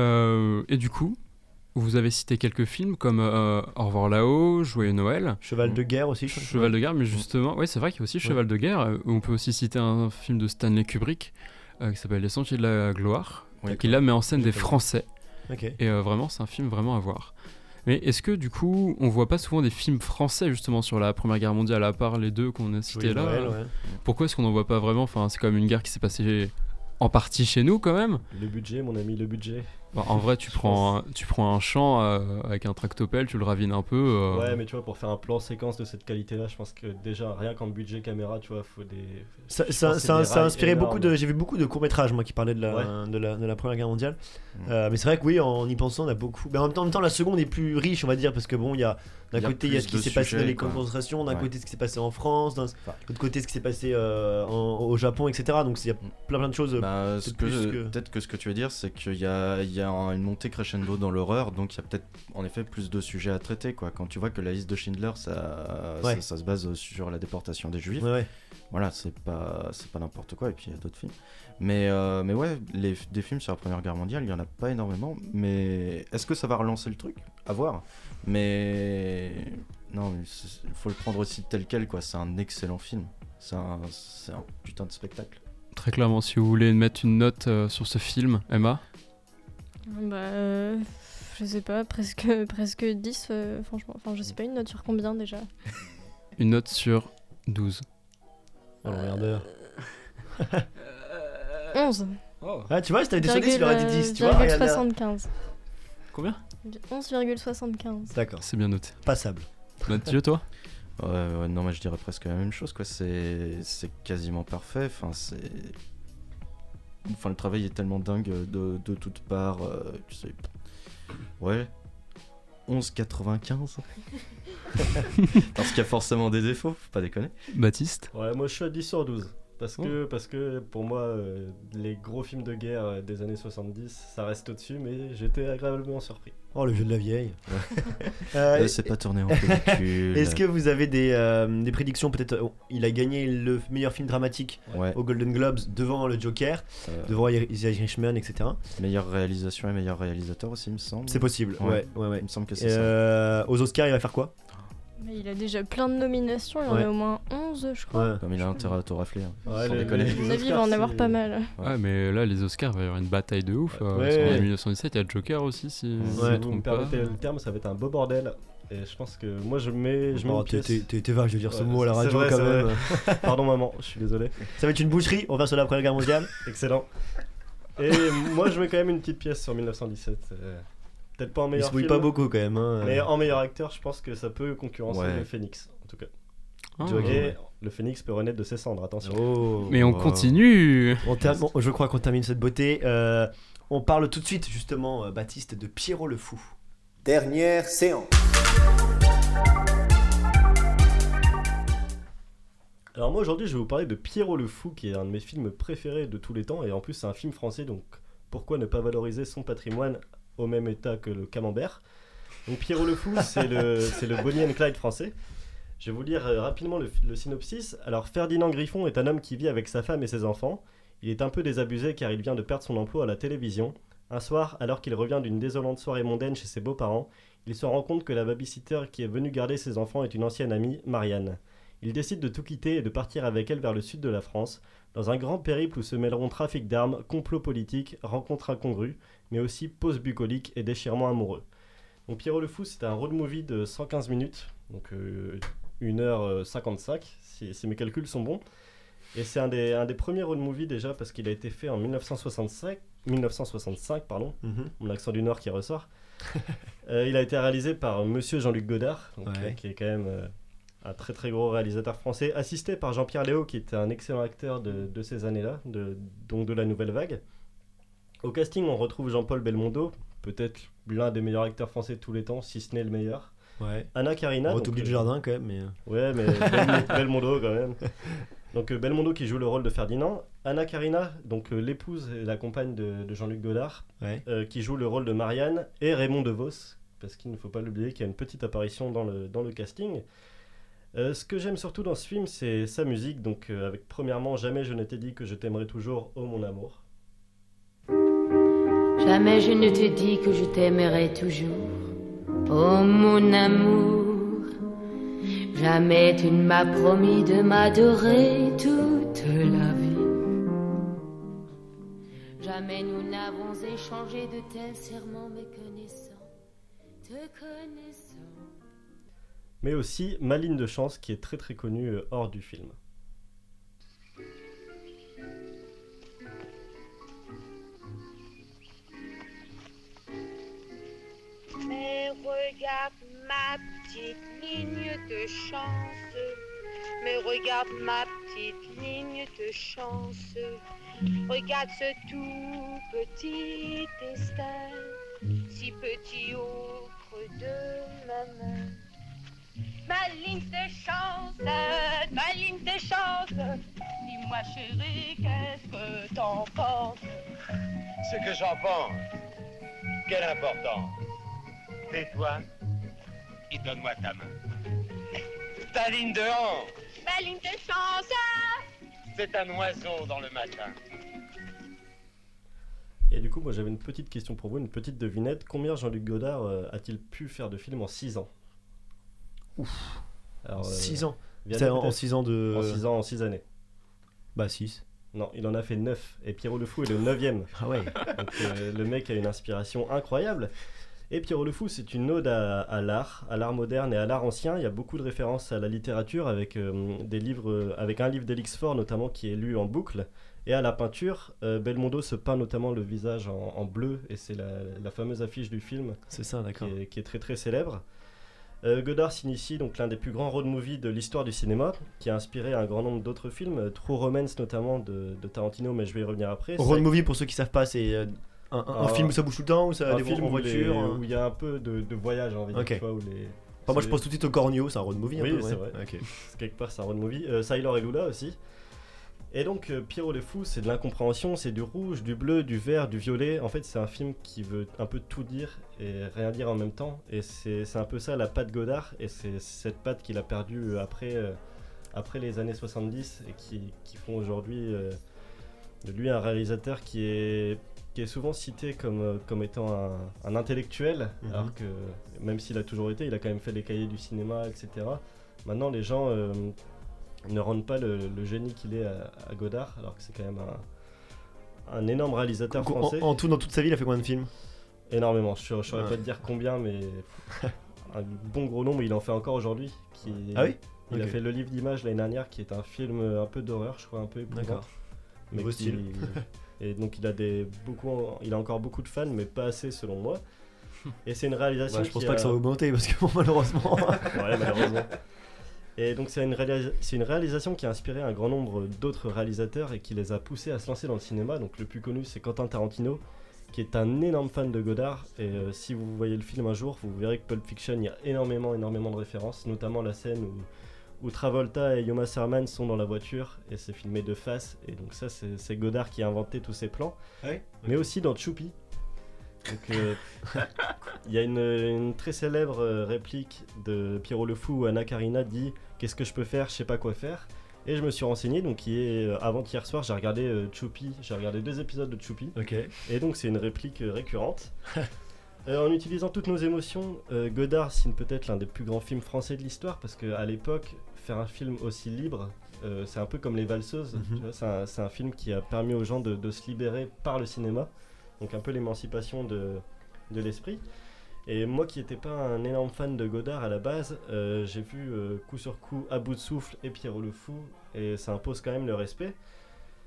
Et du coup, vous avez cité quelques films comme Au revoir là-haut, Joyeux Noël. Cheval de guerre aussi. Cheval de guerre, mais justement, ouais, c'est vrai qu'il y a aussi Cheval de guerre. On peut aussi citer un film de Stanley Kubrick qui s'appelle Les Sentiers de la Gloire, qui là met en scène des Français. Okay. Et vraiment, c'est un film vraiment à voir. Mais est-ce que du coup, on voit pas souvent des films français justement sur la Première Guerre mondiale, à part les deux qu'on a cités là Noël, ouais. Pourquoi est-ce qu'on n'en voit pas vraiment? Enfin, c'est quand même une guerre qui s'est passée en partie chez nous quand même. Le budget, mon ami, le budget. Bah, en vrai, tu prends un champ avec un tractopelle, tu le ravines un peu. Ouais, mais tu vois, pour faire un plan séquence de cette qualité-là, je pense que déjà, rien qu'en budget caméra, tu vois, faut des. Ça a inspiré beaucoup de. J'ai vu beaucoup de courts-métrages, moi, qui parlaient de la Première Guerre mondiale. Mais c'est vrai que oui, en y pensant, on a beaucoup. Mais en même temps, la seconde est plus riche, on va dire, parce que bon, il y a. D'un côté, il y a ce qui s'est passé dans les camps de concentration, d'un côté, ce qui s'est passé en France, de l'autre côté, ce qui s'est passé au Japon, etc. Donc, il y a plein de choses. Peut-être que ce que tu veux dire, c'est qu'il y a une montée crescendo dans l'horreur, donc il y a peut-être en effet plus de sujets à traiter, quoi. Quand tu vois que la liste de Schindler, ça se base sur la déportation des Juifs. Voilà, c'est pas n'importe quoi. Et puis il y a d'autres films. Mais ouais, des films sur la Première Guerre mondiale, il y en a pas énormément. Mais est-ce que ça va relancer le truc? À voir. Mais non, il faut le prendre aussi tel quel, quoi. C'est un excellent film. C'est un putain de spectacle. Très clairement, si vous voulez mettre une note sur ce film, Emma? Je sais pas, presque 10, franchement. Enfin, je sais pas, une note sur combien déjà? Une note sur 12. Oh, regardeur. 11. Oh. Ah, tu vois, si t'avais été solide, il aurait dit 10. Tu vois, 11,75. Combien? 11,75. D'accord. C'est bien noté. Passable. Mathieu, toi? Ouais, non, mais je dirais presque la même chose, quoi. C'est quasiment parfait. Enfin, le travail est tellement dingue de toutes parts. Tu sais. Ouais. 11,95. Parce qu'il y a forcément des défauts, faut pas déconner. Baptiste? Ouais, moi je suis à 10 sur 12. Parce que pour moi, les gros films de guerre des années 70, ça reste au-dessus, mais j'étais agréablement surpris. Oh, le jeu de la vieille. C'est pas tourné en pellicule. Est-ce que vous avez des prédictions? Peut-être il a gagné le meilleur film dramatique au Golden Globes devant le Joker, devant The Irishman, etc. Meilleure réalisation et meilleur réalisateur aussi, il me semble. C'est possible, ouais. Il me semble que c'est ça. Aux Oscars, il va faire quoi? Mais il a déjà plein de nominations, il en a au moins 11, je crois. Comme il a intérêt à tout rafler, sans déconner. À mon avis, il va en avoir pas mal. Ouais, mais là, les Oscars, il va y avoir une bataille de ouf. Parce qu'en 1917, il y a Joker aussi, si je me trompe pas. Le terme, ça va être un beau bordel. Et je pense que moi, je mets une pièce. T'es vache de dire ce mot à la radio, quand même. Pardon, maman, je suis désolé. Ça va être une boucherie, on va sur la Première Guerre mondiale. Excellent. Et moi, je mets quand même une petite pièce sur 1917. Peut-être pas en meilleur film. Il se mouille pas beaucoup quand même. Hein. Mais en meilleur acteur, je pense que ça peut concurrencer le Phénix, en tout cas. Et le Phénix peut renaître de ses cendres, attention. Mais on continue. Je crois qu'on termine cette beauté. On parle tout de suite, justement, Baptiste, de Pierrot le Fou. Dernière séance. Alors moi aujourd'hui je vais vous parler de Pierrot le Fou, qui est un de mes films préférés de tous les temps, et en plus c'est un film français, donc pourquoi ne pas valoriser son patrimoine au même état que le camembert. Donc Pierrot le Fou, c'est le Bonnie and Clyde français. Je vais vous lire rapidement le synopsis. Alors Ferdinand Griffon est un homme qui vit avec sa femme et ses enfants. Il est un peu désabusé car il vient de perdre son emploi à la télévision. Un soir, alors qu'il revient d'une désolante soirée mondaine chez ses beaux-parents, il se rend compte que la babysitter qui est venue garder ses enfants est une ancienne amie, Marianne. Il décide de tout quitter et de partir avec elle vers le sud de la France, dans un grand périple où se mêleront trafic d'armes, complot politique, rencontres incongrues, mais aussi pause bucolique et déchirement amoureux. Donc Pierrot le Fou, c'est un road movie de 115 minutes, donc 1h55, si mes calculs sont bons. Et c'est un des premiers road movies déjà, parce qu'il a été fait en 1965, 1965, pardon, Mhm. mon accent du Nord qui ressort. Il a été réalisé par Monsieur Jean-Luc Godard, donc, Ouais. qui est quand même un très très gros réalisateur français, assisté par Jean-Pierre Léaud, qui était un excellent acteur de ces années-là, donc de la Nouvelle Vague. Au casting, on retrouve Jean-Paul Belmondo, peut-être l'un des meilleurs acteurs français de tous les temps, si ce n'est le meilleur. Ouais. Anna Karina. On t'oublie le jardin quand même, mais. Ouais, mais Belmondo quand même. Donc Belmondo qui joue le rôle de Ferdinand. Anna Karina, donc l'épouse et la compagne de Jean-Luc Godard, Ouais. qui joue le rôle de Marianne, et Raymond DeVos, parce qu'il ne faut pas l'oublier, qui a une petite apparition dans le casting. Ce que j'aime surtout dans ce film, c'est sa musique. Donc avec premièrement, Jamais je ne t'ai dit que je t'aimerais toujours, oh mon amour. Jamais je ne te dis que je t'aimerai toujours, oh mon amour. Jamais tu ne m'as promis de m'adorer toute la vie. Jamais nous n'avons échangé de tels serments méconnaissants, te connaissant. Mais aussi Ma ligne de chance, qui est très très connue hors du film. Mais regarde ma petite ligne de chance. Mais regarde ma petite ligne de chance. Regarde ce tout petit destin, si petit au creux de ma main. Ma ligne de chance, ma ligne de chance. Dis-moi chérie, qu'est-ce que t'en penses? Ce que j'en pense, quelle importance. Tais-toi et donne-moi ta main. Ta ligne de hanche, Ma ligne de chance. c'est un oiseau dans le matin. Et du coup, moi j'avais une petite question pour vous, une petite devinette. Combien Jean-Luc Godard a-t-il pu faire de films en 6 ans? Ouf. Alors, 6 ans. Vianney, C'est en peut-être 6 ans de. En 6 ans, en 6 années. Bah 6. Non, il en a fait 9. Et Pierrot le Fou est le 9e. Ah ouais. Donc le mec a une inspiration incroyable. Et Pierrot le Fou, c'est une ode à l'art moderne et à l'art ancien. Il y a beaucoup de références à la littérature avec des livres, avec un livre d'Élix Faure notamment qui est lu en boucle. Et à la peinture, Belmondo se peint notamment le visage en bleu, et c'est la fameuse affiche du film. C'est ça, d'accord. Qui est très très célèbre. Godard s'initie donc l'un des plus grands road movies de l'histoire du cinéma, qui a inspiré un grand nombre d'autres films, True Romance notamment de Tarantino, mais je vais y revenir après. Road movie, pour ceux qui savent pas, c'est un film où ça bouge tout le temps, ou ça un des film en voiture où il y a un peu de voyage, j'ai envie de dire, tu vois, où les... Enfin, moi je pense tout de suite au Cornio, c'est un road movie. Oui, un peu, c'est ouais. vrai. Ok. Quelque part, c'est un road movie. Sailor et Lula aussi. Et donc, Pierrot le Fou, c'est de l'incompréhension, c'est du rouge, du bleu, du vert, du violet. En fait, c'est un film qui veut un peu tout dire et rien dire en même temps. Et c'est un peu ça la patte Godard. Et c'est cette patte qu'il a perdue après les années 70 et qui font aujourd'hui de lui un réalisateur qui est souvent cité comme étant un intellectuel, alors que même s'il a toujours été, il a quand même fait les cahiers du cinéma, etc. Maintenant, les gens ne rendent pas le génie qu'il est à Godard, alors que c'est quand même un énorme réalisateur français. En tout, dans toute sa vie, il a fait combien de films? Énormément, je ne saurais pas te dire combien, mais un bon gros nombre, il en fait encore aujourd'hui. Ah oui? Il a Ok. fait Le Livre d'Images l'année dernière, qui est un film un peu d'horreur, je crois, un peu épouvant. D'accord. Mais Nouveau qui- style. Et donc il a encore beaucoup de fans, mais pas assez selon moi. Et c'est une réalisation. Bah, je pense qui pas a- que ça va augmenter parce que bon, malheureusement. Ouais, malheureusement. Et donc c'est une réalisation qui a inspiré un grand nombre d'autres réalisateurs et qui les a poussés à se lancer dans le cinéma. Donc le plus connu, c'est Quentin Tarantino, qui est un énorme fan de Godard. Et si vous voyez le film un jour, vous verrez que Pulp Fiction, il y a énormément de références, notamment la scène où Travolta et Uma Thurman sont dans la voiture et c'est filmé de face. Et donc ça, c'est Godard qui a inventé tous ces plans. Ouais. Mais aussi dans Choupi. Donc il y a une très célèbre réplique de Pierrot le Fou où Anna Karina dit « Qu'est-ce que je peux faire? Je sais pas quoi faire ». Et je me suis renseigné, donc avant-hier soir, j'ai regardé Choupi, j'ai regardé 2 épisodes de Choupi. Ok. Et donc c'est une réplique récurrente. En utilisant toutes nos émotions, Godard signe peut-être l'un des plus grands films français de l'histoire, parce qu'à l'époque, faire un film aussi libre, c'est un peu comme Les Valseuses. Mhm. Tu vois, c'est un film qui a permis aux gens de se libérer par le cinéma, donc un peu l'émancipation de l'esprit. Et moi qui n'étais pas un énorme fan de Godard à la base, j'ai vu coup sur coup À bout de souffle et Pierrot le Fou, et ça impose quand même le respect.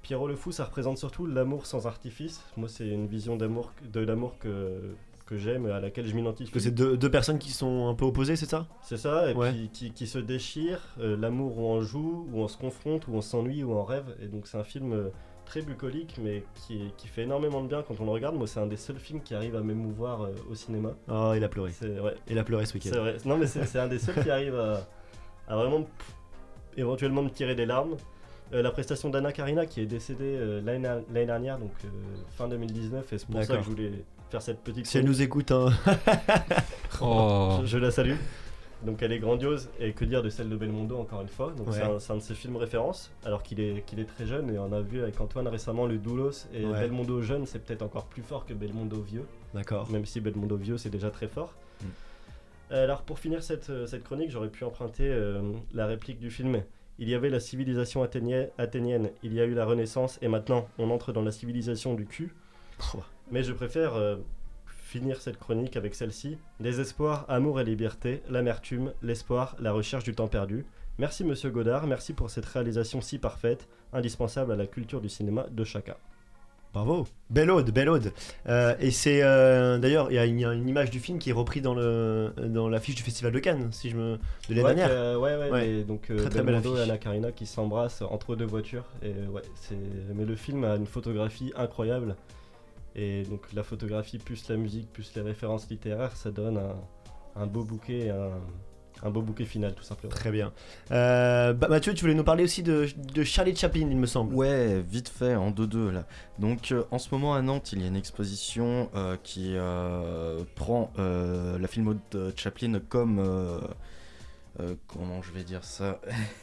Pierrot le Fou, ça représente surtout l'amour sans artifice. Moi, c'est une vision de l'amour que j'aime, à laquelle je m'identifie. Que c'est deux personnes qui sont un peu opposées, c'est ça ? C'est ça, et puis qui se déchirent, l'amour où on joue, où on se confronte, où on s'ennuie, où on rêve. Et donc c'est un film très bucolique, mais qui fait énormément de bien quand on le regarde. Moi, c'est un des seuls films qui arrive à m'émouvoir au cinéma. Oh, il a pleuré. Il a pleuré ce week-end. C'est vrai. Non, mais c'est un des seuls qui arrive à vraiment éventuellement me tirer des larmes. La prestation d'Anna Karina qui est décédée l'année dernière, donc fin 2019, et c'est pour ça que je voulais faire cette petite... Si elle nous écoute, hein. je la salue. Donc elle est grandiose, et que dire de celle de Belmondo encore une fois. Donc c'est un de ses films références, alors qu'il est très jeune, et on a vu avec Antoine récemment le Doulos, et Belmondo jeune c'est peut-être encore plus fort que Belmondo vieux. D'accord. Même si Belmondo vieux c'est déjà très fort. Alors pour finir cette chronique, j'aurais pu emprunter la réplique du film. Il y avait la civilisation athénienne, il y a eu la Renaissance, et maintenant on entre dans la civilisation du cul. Mais je préfère finir cette chronique avec celle-ci. Désespoir, amour et liberté, l'amertume, l'espoir, la recherche du temps perdu. Merci Monsieur Godard, merci pour cette réalisation si parfaite, indispensable à la culture du cinéma de chacun. Bravo, belle ode. Et c'est d'ailleurs il y a une image du film qui est reprise dans l'affiche du Festival de Cannes, de l'année dernière. Ouais. Donc très belle affiche. Belmondo et Anna Karina qui s'embrassent entre deux voitures. Et mais le film a une photographie incroyable. Et donc la photographie plus la musique plus les références littéraires, ça donne un beau bouquet. Un beau bouquet final, tout simplement. Très bien. Mathieu, tu voulais nous parler aussi de Charlie Chaplin, il me semble. Ouais, vite fait, en 2-2 là. Donc en ce moment à Nantes, il y a une exposition qui prend la filmo de Chaplin comme... comment je vais dire ça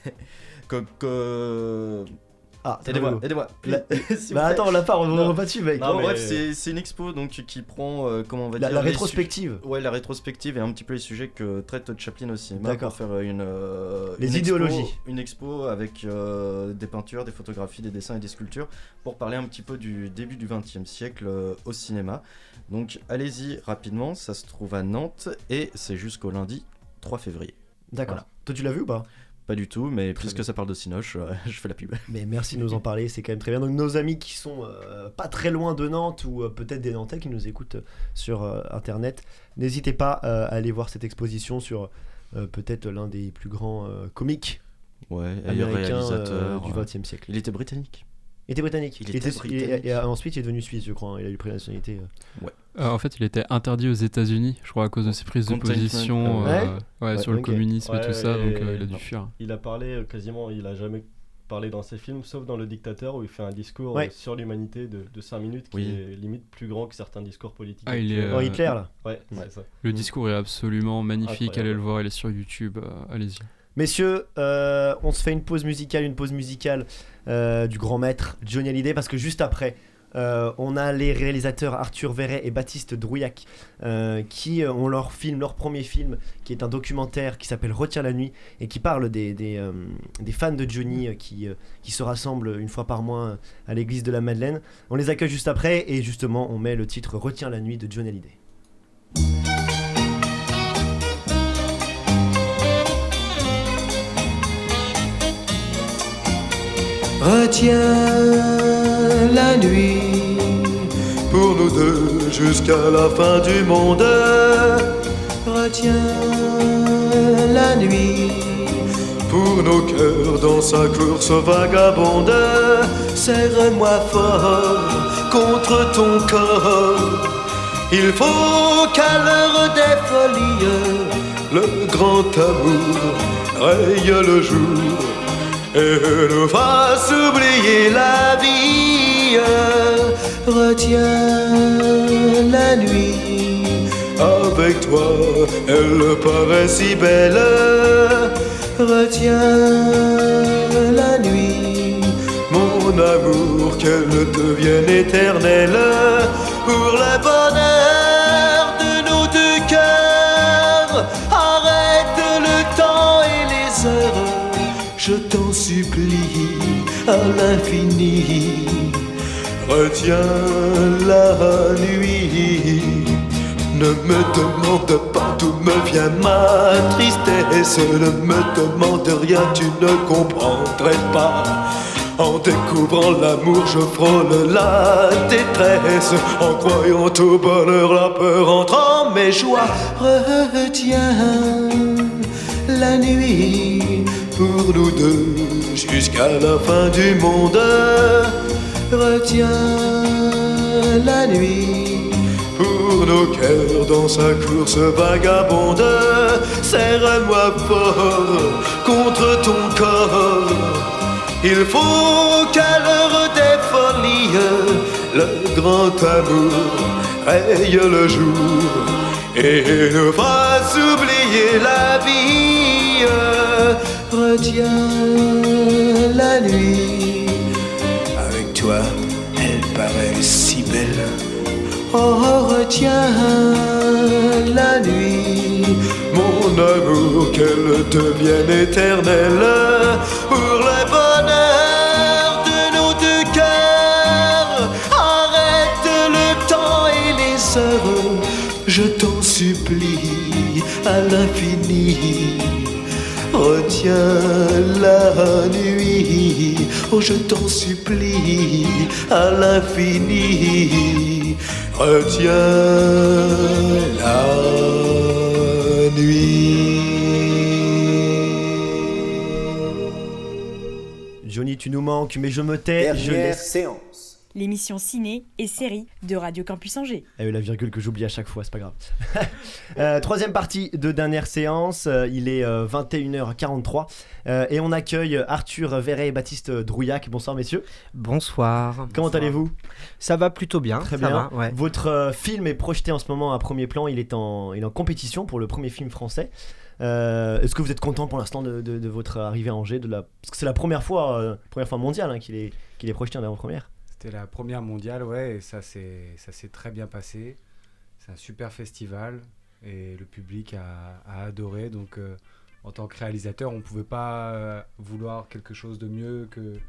aidez-moi. Attends, on l'a pas, on va pas dessus, mec. Non, bref, c'est une expo donc qui prend comment on va dire la rétrospective. La rétrospective et un petit peu les sujets que traite Chaplin au cinéma. D'accord. Pour faire les idéologies. Une expo avec des peintures, des photographies, des dessins et des sculptures pour parler un petit peu du début du XXe siècle au cinéma. Donc allez-y rapidement, ça se trouve à Nantes et c'est jusqu'au lundi 3 février. D'accord. Voilà. Toi, tu l'as vu ou pas ? Pas du tout, mais puisque ça parle de Cinoche, je fais la pub. Mais merci de nous en parler, c'est quand même très bien. Donc nos amis qui sont pas très loin de Nantes ou peut-être des Nantais qui nous écoutent sur internet, n'hésitez pas à aller voir cette exposition sur peut-être l'un des plus grands comiques américains du XXe siècle. Il était britannique. Il était britannique. Et ensuite il est devenu suisse, je crois. Il a eu pris la nationalité. En fait, il était interdit aux États-Unis, je crois, à cause de ses prises de position sur le communisme et tout ça, donc il a dû fuir. Il a parlé quasiment, il a jamais parlé dans ses films, sauf dans Le Dictateur, où il fait un discours sur l'humanité de 5 minutes qui est limite plus grand que certains discours politiques. Hitler, là. C'est ça. Le discours est absolument magnifique, allez le voir, il est sur YouTube, allez-y. Messieurs, on se fait une pause musicale du grand maître Johnny Hallyday, parce que juste après on a les réalisateurs Arthur Verret et Baptiste Drouillac qui ont leur premier film qui est un documentaire qui s'appelle Retiens la nuit et qui parle des fans de Johnny qui se rassemblent une fois par mois à l'église de la Madeleine. On les accueille juste après et justement on met le titre Retiens la nuit de Johnny Hallyday. Retiens la nuit pour nous deux jusqu'à la fin du monde. Retiens la nuit pour nos cœurs dans sa course vagabonde. Serre-moi fort contre ton corps. Il faut qu'à l'heure des folies le grand amour raye le jour et nous fasse oublier la vie. Retiens la nuit, avec toi elle paraît si belle. Retiens la nuit, mon amour, qu'elle devienne éternelle. Pour le bonheur de nos deux cœurs, arrête le temps et les heures. Je t'en supplie à l'infini, retiens la nuit. Ne me demande pas d'où me vient ma tristesse. Ne me demande rien, tu ne comprendrais pas. En découvrant l'amour, je frôle la détresse. En croyant au bonheur, la peur entre en mes joies. Retiens la nuit pour nous deux jusqu'à la fin du monde. Retiens la nuit pour nos cœurs dans sa course vagabonde. Serre-moi fort contre ton corps. Il faut qu'à l'heure des folies, le grand amour raye le jour et nous fasse oublier la vie. Retiens la nuit, avec toi elle paraît si belle. Oh, retiens la nuit, mon amour, qu'elle devienne éternelle. Pour le bonheur de nos deux cœurs, arrête le temps et les heures, je t'en supplie à l'infini. Retiens la nuit, oh je t'en supplie à l'infini. Retiens la nuit. Johnny, tu nous manques, mais je me tais. Dernière Je laisse séance. L'émission ciné et série de Radio Campus Angers. Ah oui, la virgule que j'oublie à chaque fois, c'est pas grave. Troisième partie de dernière séance, il est 21h43 et on accueille Arthur Verret et Baptiste Drouillac. Bonsoir messieurs. Bonsoir. Comment allez-vous ? Ça va plutôt bien. Très ça bien. va, ouais. Votre film est projeté en ce moment à premier plan, il est en compétition pour le premier film français. Est-ce que vous êtes content pour l'instant de votre arrivée à Angers parce que c'est la première fois mondiale qu'il est projeté en avant-première. C'était la première mondiale, ouais, et ça s'est très bien passé. C'est un super festival et le public a adoré. Donc, en tant que réalisateur, on ne pouvait pas vouloir quelque chose de mieux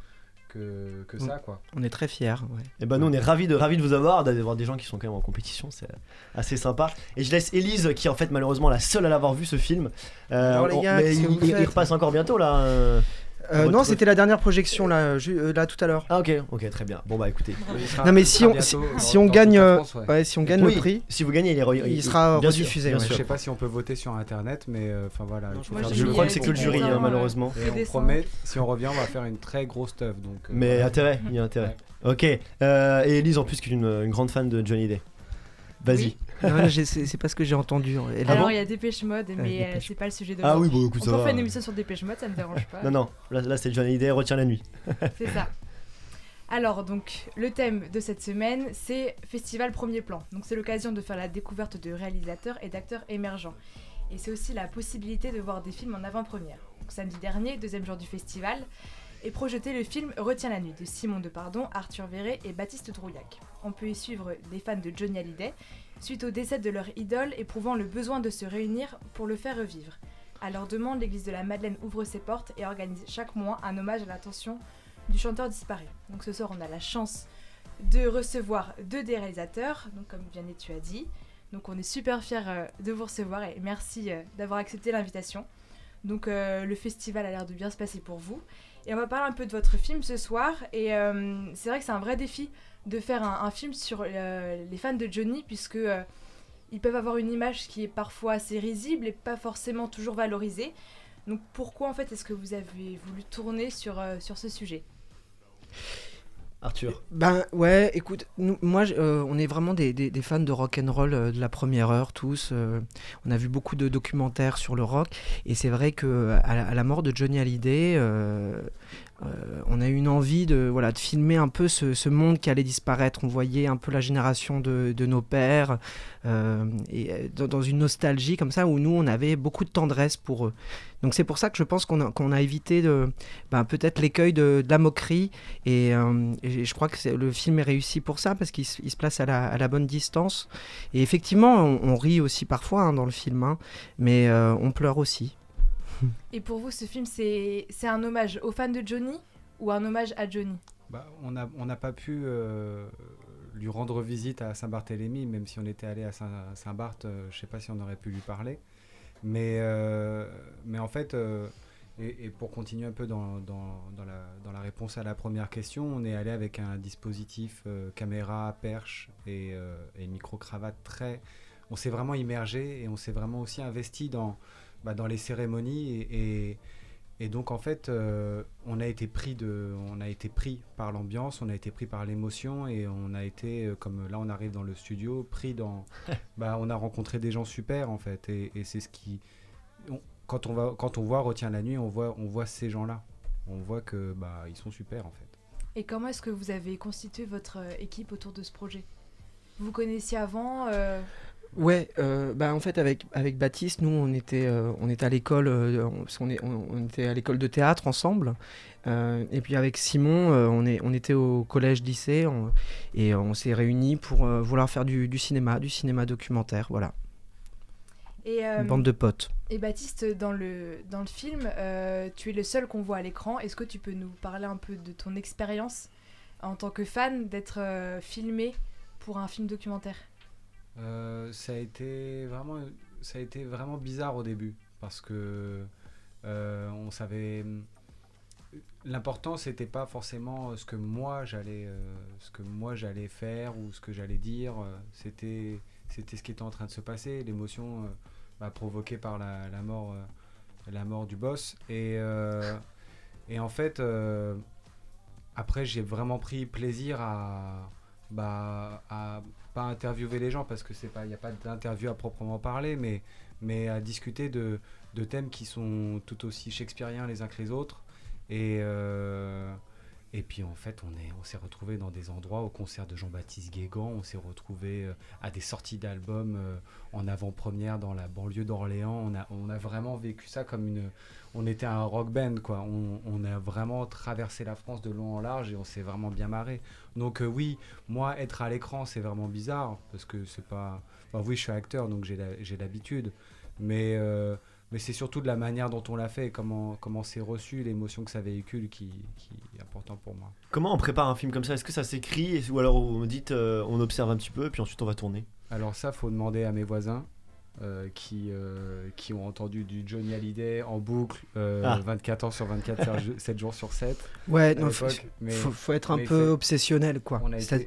que ça, quoi. On est très fiers, ouais. Et ben nous on est ravis de vous avoir, d'avoir des gens qui sont quand même en compétition, c'est assez sympa. Et je laisse Élise qui est en fait malheureusement la seule à l'avoir vu ce film. Alors les gars, mais il repasse encore bientôt là. Non, c'était la dernière projection là tout à l'heure. Ah ok, très bien. Bon bah écoutez. Non mais si on gagne, le prix, si vous gagnez, il sera rediffusé. Je sais pas si on peut voter sur internet, mais enfin voilà. Je crois que c'est que le jury malheureusement. Et on promet, si on revient, on va faire une très grosse teuf. Donc. Mais il y a intérêt. Ok. Et Élise en plus qui est une grande fan de Johnny Day. Vas-y. Oui. Non, c'est pas ce que j'ai entendu. Alors il y a Dépêche Mode, mais c'est pas le sujet de. Ah oui, bon écoute ça va. On fait une émission sur Dépêche Mode, ça me dérange pas. Non, là c'est Johnny Day, Retiens la nuit. C'est ça. Alors donc le thème de cette semaine c'est Festival Premier Plan. Donc c'est l'occasion de faire la découverte de réalisateurs et d'acteurs émergents. Et c'est aussi la possibilité de voir des films en avant-première. Donc samedi dernier, deuxième jour du festival, est projeté le film Retiens la nuit de Simon Depardon, Arthur Verret et Baptiste Drouillac. On peut y suivre des fans de Johnny Hallyday suite au décès de leur idole, éprouvant le besoin de se réunir pour le faire revivre. À leur demande, l'église de la Madeleine ouvre ses portes et organise chaque mois un hommage à l'attention du chanteur disparu. Donc ce soir, on a la chance de recevoir deux des réalisateurs, donc comme Vianney tu as dit. Donc on est super fiers de vous recevoir et merci d'avoir accepté l'invitation. Donc le festival a l'air de bien se passer pour vous. Et on va parler un peu de votre film ce soir. Et c'est vrai que c'est un vrai défi de faire un film sur les fans de Johnny, puisque ils peuvent avoir une image qui est parfois assez risible et pas forcément toujours valorisée. Donc pourquoi en fait est-ce que vous avez voulu tourner sur ce sujet ? Arthur. Ben ouais, écoute, moi on est vraiment des fans de rock'n'roll de la première heure tous. On a vu beaucoup de documentaires sur le rock et c'est vrai que à la mort de Johnny Hallyday, on a eu une envie de filmer un peu ce monde qui allait disparaître. On voyait un peu la génération de nos pères et dans une nostalgie comme ça où nous on avait beaucoup de tendresse pour eux. Donc c'est pour ça que je pense qu'on a évité peut-être l'écueil de la moquerie et je crois que le film est réussi pour ça parce qu'il se place à la bonne distance. Et effectivement on rit aussi parfois dans le film, mais on pleure aussi. Et pour vous, ce film, c'est un hommage aux fans de Johnny ou un hommage à Johnny ? On n'a pas pu lui rendre visite à Saint-Barthélemy, même si on était allé à Saint-Barth, je ne sais pas si on aurait pu lui parler. Mais en fait, Et pour continuer un peu dans la réponse à la première question, on est allé avec un dispositif caméra, perche et micro-cravate on s'est vraiment immergé et on s'est vraiment aussi investi dans les cérémonies et donc en fait on a été pris par l'ambiance, on a été pris par l'émotion et on a été comme là on arrive dans le studio pris dans on a rencontré des gens super en fait et c'est ce qui quand on voit Retiens la nuit, on voit ces gens-là. On voit que ils sont super en fait. Et comment est-ce que vous avez constitué votre équipe autour de ce projet ? Vous vous connaissiez avant Ouais, en fait avec Baptiste, nous on était à l'école, on était à l'école de théâtre ensemble, et puis avec Simon, on était au collège-lycée et on s'est réunis pour vouloir faire du cinéma documentaire, voilà. Et, une bande de potes. Et Baptiste, dans le film, tu es le seul qu'on voit à l'écran. Est-ce que tu peux nous parler un peu de ton expérience en tant que fan d'être filmé pour un film documentaire ? Ça a été vraiment bizarre au début parce que on savait l'important c'était pas forcément ce que moi j'allais faire ou ce que j'allais dire, c'était ce qui était en train de se passer, l'émotion provoquée par la mort du boss et en fait après j'ai vraiment pris plaisir à pas interviewer les gens parce que il n'y a pas d'interview à proprement parler, mais à discuter de thèmes qui sont tout aussi shakespeariens les uns que les autres et puis en fait on s'est retrouvés dans des endroits au concert de Jean-Baptiste Guégan, on s'est retrouvés à des sorties d'albums en avant-première dans la banlieue d'Orléans, on a vraiment vécu ça comme on était un rock band quoi, on a vraiment traversé la France de long en large et on s'est vraiment bien marré. Donc oui, moi être à l'écran c'est vraiment bizarre parce que c'est pas oui je suis acteur donc j'ai l'habitude mais c'est surtout de la manière dont on l'a fait et comment c'est reçu, l'émotion que ça véhicule qui est important pour moi. Comment on prépare un film comme ça ? Est-ce que ça s'écrit ou alors on observe un petit peu puis ensuite on va tourner ? Alors ça, faut demander à mes voisins qui ont entendu du Johnny Hallyday en boucle 24 heures sur 24, 7 jours sur 7. Ouais, non, faut être un peu obsessionnel quoi.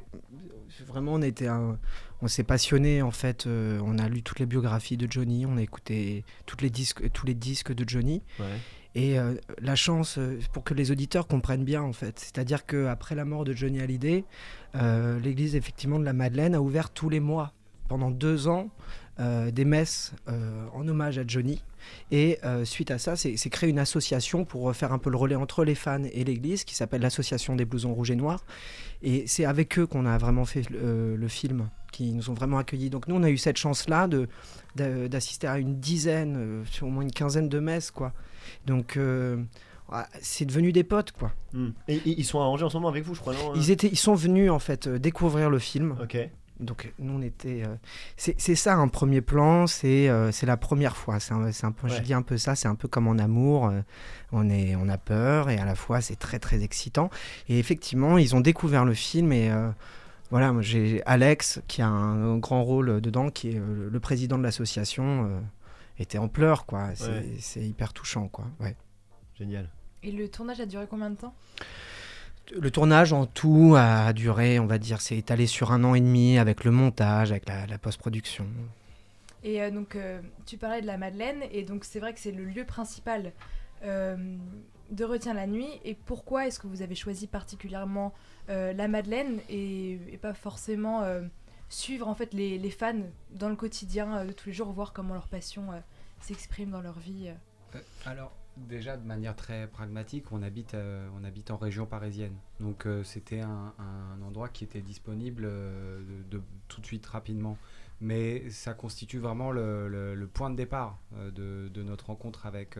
On s'est passionné en fait, on a lu toutes les biographies de Johnny, on a écouté tous les disques de Johnny. Ouais. Et la chance, pour que les auditeurs comprennent bien en fait, c'est-à-dire qu'après la mort de Johnny Hallyday, l'église effectivement de la Madeleine a ouvert tous les mois, pendant 2 ans, des messes en hommage à Johnny. Et suite à ça, c'est créé une association pour faire un peu le relais entre les fans et l'église qui s'appelle l'Association des blousons rouges et noirs. Et c'est avec eux qu'on a vraiment fait le film, qui nous ont vraiment accueillis. Donc nous, on a eu cette chance-là d'assister à une dizaine, au moins une quinzaine de messes, quoi. Donc c'est devenu des potes, quoi. Et ils sont arrangés en ce moment avec vous, je crois, non ? Ils sont venus en fait découvrir le film. Ok. Donc nous on était, c'est ça un premier plan, c'est la première fois. C'est un peu, je dis un peu ça, c'est un peu comme en amour, on a peur et à la fois c'est très très excitant. Et effectivement ils ont découvert le film et voilà, moi j'ai Alex qui a un grand rôle dedans, qui est le président de l'association, était en pleurs quoi. C'est hyper touchant quoi. Ouais. Génial. Et le tournage a duré combien de temps ? Le tournage en tout a duré, on va dire, c'est étalé sur 1 an et demi avec le montage, avec la post-production. Et donc, tu parlais de la Madeleine, et donc c'est vrai que c'est le lieu principal de Retiens la nuit. Et pourquoi est-ce que vous avez choisi particulièrement la Madeleine et pas forcément suivre en fait les fans dans le quotidien de tous les jours, voir comment leur passion s'exprime dans leur vie Alors, déjà, de manière très pragmatique, on habite en région parisienne. Donc, c'était un endroit qui était disponible de tout de suite, rapidement. Mais ça constitue vraiment le point de départ de notre rencontre avec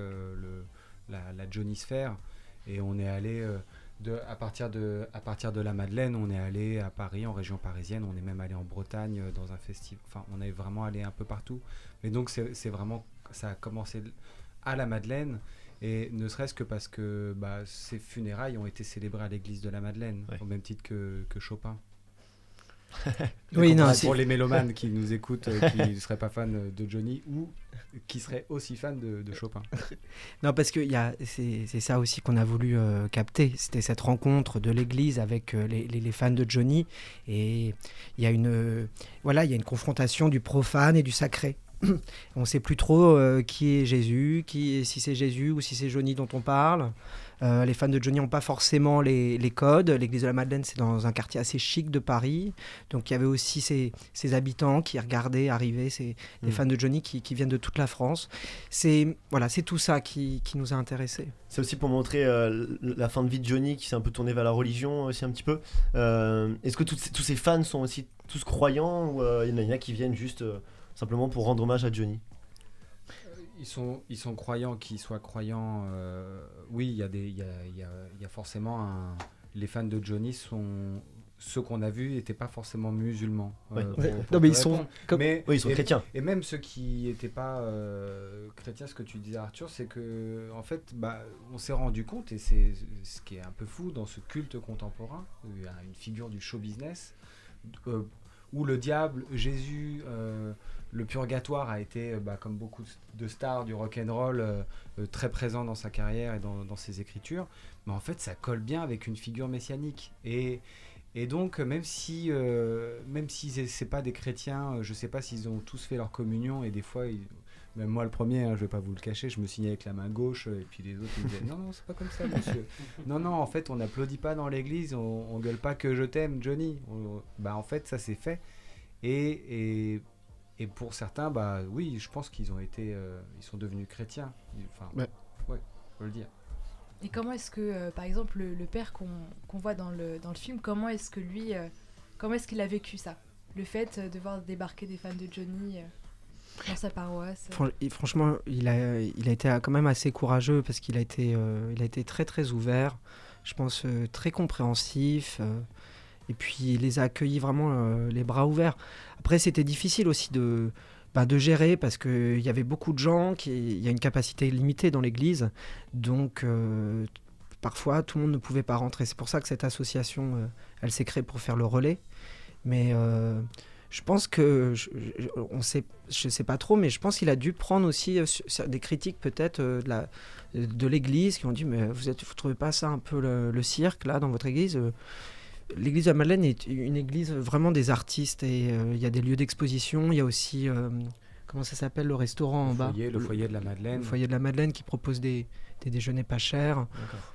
la Johnny Sphere. Et on est allé, à partir de la Madeleine, on est allé à Paris, en région parisienne. On est même allé en Bretagne dans un festival. Enfin, on est vraiment allé un peu partout. Mais donc, c'est vraiment, ça a commencé à la Madeleine. Et ne serait-ce que parce que ces funérailles ont été célébrées à l'église de la Madeleine, au même titre que Chopin. Oui, non, pour les mélomanes qui nous écoutent, qui ne seraient pas fans de Johnny ou qui seraient aussi fans de Chopin. Non, parce que c'est ça aussi qu'on a voulu capter. C'était cette rencontre de l'Église avec les fans de Johnny. Et il y a une confrontation du profane et du sacré. On ne sait plus trop qui est Jésus, si c'est Jésus ou si c'est Johnny dont on parle. Les fans de Johnny n'ont pas forcément les codes. L'église de la Madeleine, c'est dans un quartier assez chic de Paris. Donc il y avait aussi ces habitants qui regardaient arriver, des fans de Johnny qui viennent de toute la France. C'est tout ça qui nous a intéressés. C'est aussi pour montrer la fin de vie de Johnny qui s'est un peu tourné vers la religion aussi un petit peu. Est-ce que tous ces fans sont aussi tous croyants ou il y en a qui viennent juste simplement pour rendre hommage à Johnny? Ils sont croyants, qu'ils soient croyants. Oui, il y a forcément les fans de Johnny sont ceux qu'on a vus n'étaient pas forcément musulmans. Non, mais ils sont ils sont chrétiens. Et même ceux qui n'étaient pas chrétiens, ce que tu disais Arthur, c'est que en fait, on s'est rendu compte, et c'est ce qui est un peu fou dans ce culte contemporain, il y a une figure du show business où le diable, Jésus, le purgatoire a été, comme beaucoup de stars du rock'n'roll, très présent dans sa carrière et dans ses écritures. Mais en fait, ça colle bien avec une figure messianique. Et donc, même si c'est pas des chrétiens, je sais pas s'ils ont tous fait leur communion, et des fois, même moi le premier, je vais pas vous le cacher, je me signais avec la main gauche, et puis les autres ils me disaient non, c'est pas comme ça, monsieur. non, en fait, on n'applaudit pas dans l'église, on gueule pas que je t'aime, Johnny. En fait, ça s'est fait. Et pour certains, oui, je pense qu'ils ont été, ils sont devenus chrétiens. Enfin, ouais, faut le dire. Et comment est-ce que, par exemple, le père qu'on voit dans le film, comment est-ce qu'il a vécu ça, le fait de voir débarquer des fans de Johnny dans sa paroisse? Franchement, il a été quand même assez courageux parce qu'il a été très très ouvert, je pense très compréhensif. Et puis il les a accueillis vraiment les bras ouverts. Après, c'était difficile aussi de gérer parce qu'il y avait beaucoup de gens, il y a une capacité limitée dans l'église. Donc parfois, tout le monde ne pouvait pas rentrer. C'est pour ça que cette association, elle s'est créée pour faire le relais. Mais je pense que, je sais pas trop, mais je pense qu'il a dû prendre aussi des critiques peut-être de l'église qui ont dit mais vous trouvez pas ça un peu le cirque là dans votre église? L'église de la Madeleine est une église vraiment des artistes et il y a des lieux d'exposition. Il y a aussi, comment ça s'appelle, le restaurant en bas, le foyer de la Madeleine. Le foyer de la Madeleine qui propose des déjeuners pas chers.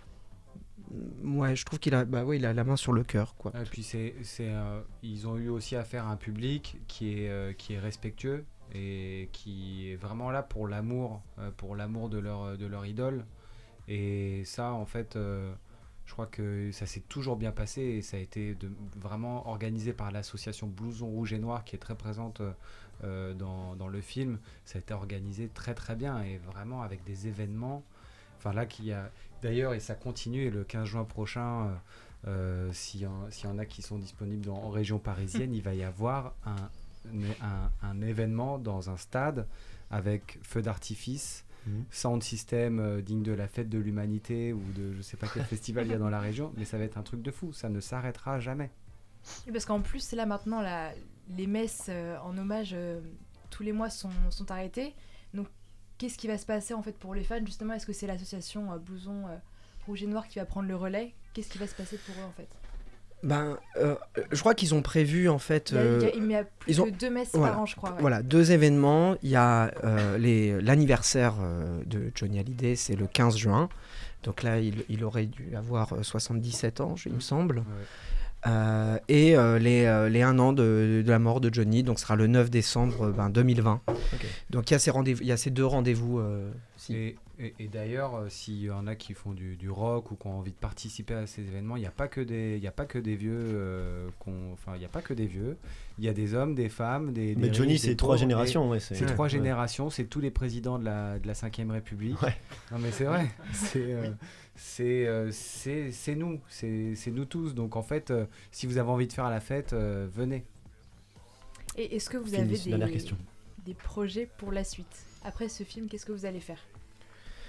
Ouais, je trouve qu'il a, il a la main sur le cœur, quoi. Et puis ils ont eu aussi affaire à un public qui est respectueux et qui est vraiment là pour l'amour de leur idole. Et ça, en fait. Je crois que ça s'est toujours bien passé et ça a été vraiment organisé par l'association Blouson Rouge et Noir qui est très présente dans le film. Ça a été organisé très très bien et vraiment avec des événements. Enfin là, d'ailleurs, et ça continue, et le 15 juin prochain, s'il y en a qui sont disponibles en région parisienne, il va y avoir un événement dans un stade avec feu d'artifice. Sound system digne de la fête de l'humanité ou de je sais pas quel festival il y a dans la région, mais ça va être un truc de fou, ça ne s'arrêtera jamais. Et parce qu'en plus, là maintenant, les messes en hommage tous les mois sont arrêtées. Donc, qu'est-ce qui va se passer en fait pour les fans justement? Est-ce que c'est l'association Blouson Rouge et Noir qui va prendre le relais? Qu'est-ce qui va se passer pour eux en fait? Je crois qu'ils ont prévu en fait. Il y a plus de 2 messes par an, je crois. Ouais. Voilà, 2 événements. Il y a l'anniversaire de Johnny Hallyday, c'est le 15 juin. Donc là, il aurait dû avoir 77 ans, il me semble. Ouais. Et les 1 an de la mort de Johnny, donc ce sera le 9 décembre 2020. Okay. Donc il y a ces 2 rendez-vous. Et d'ailleurs, s'il y en a qui font du rock ou qui ont envie de participer à ces événements, il n'y a pas que des vieux. Il n'y a pas que des vieux. Il y a des hommes, des femmes, des. Mais Johnny, c'est 3 générations. C'est 3 générations. C'est tous les présidents de la 5e République. Ouais. Non mais c'est vrai. C'est nous. C'est nous tous. Donc en fait, si vous avez envie de faire la fête, venez. Et est-ce que vous avez des projets pour la suite? Après ce film, qu'est-ce que vous allez faire?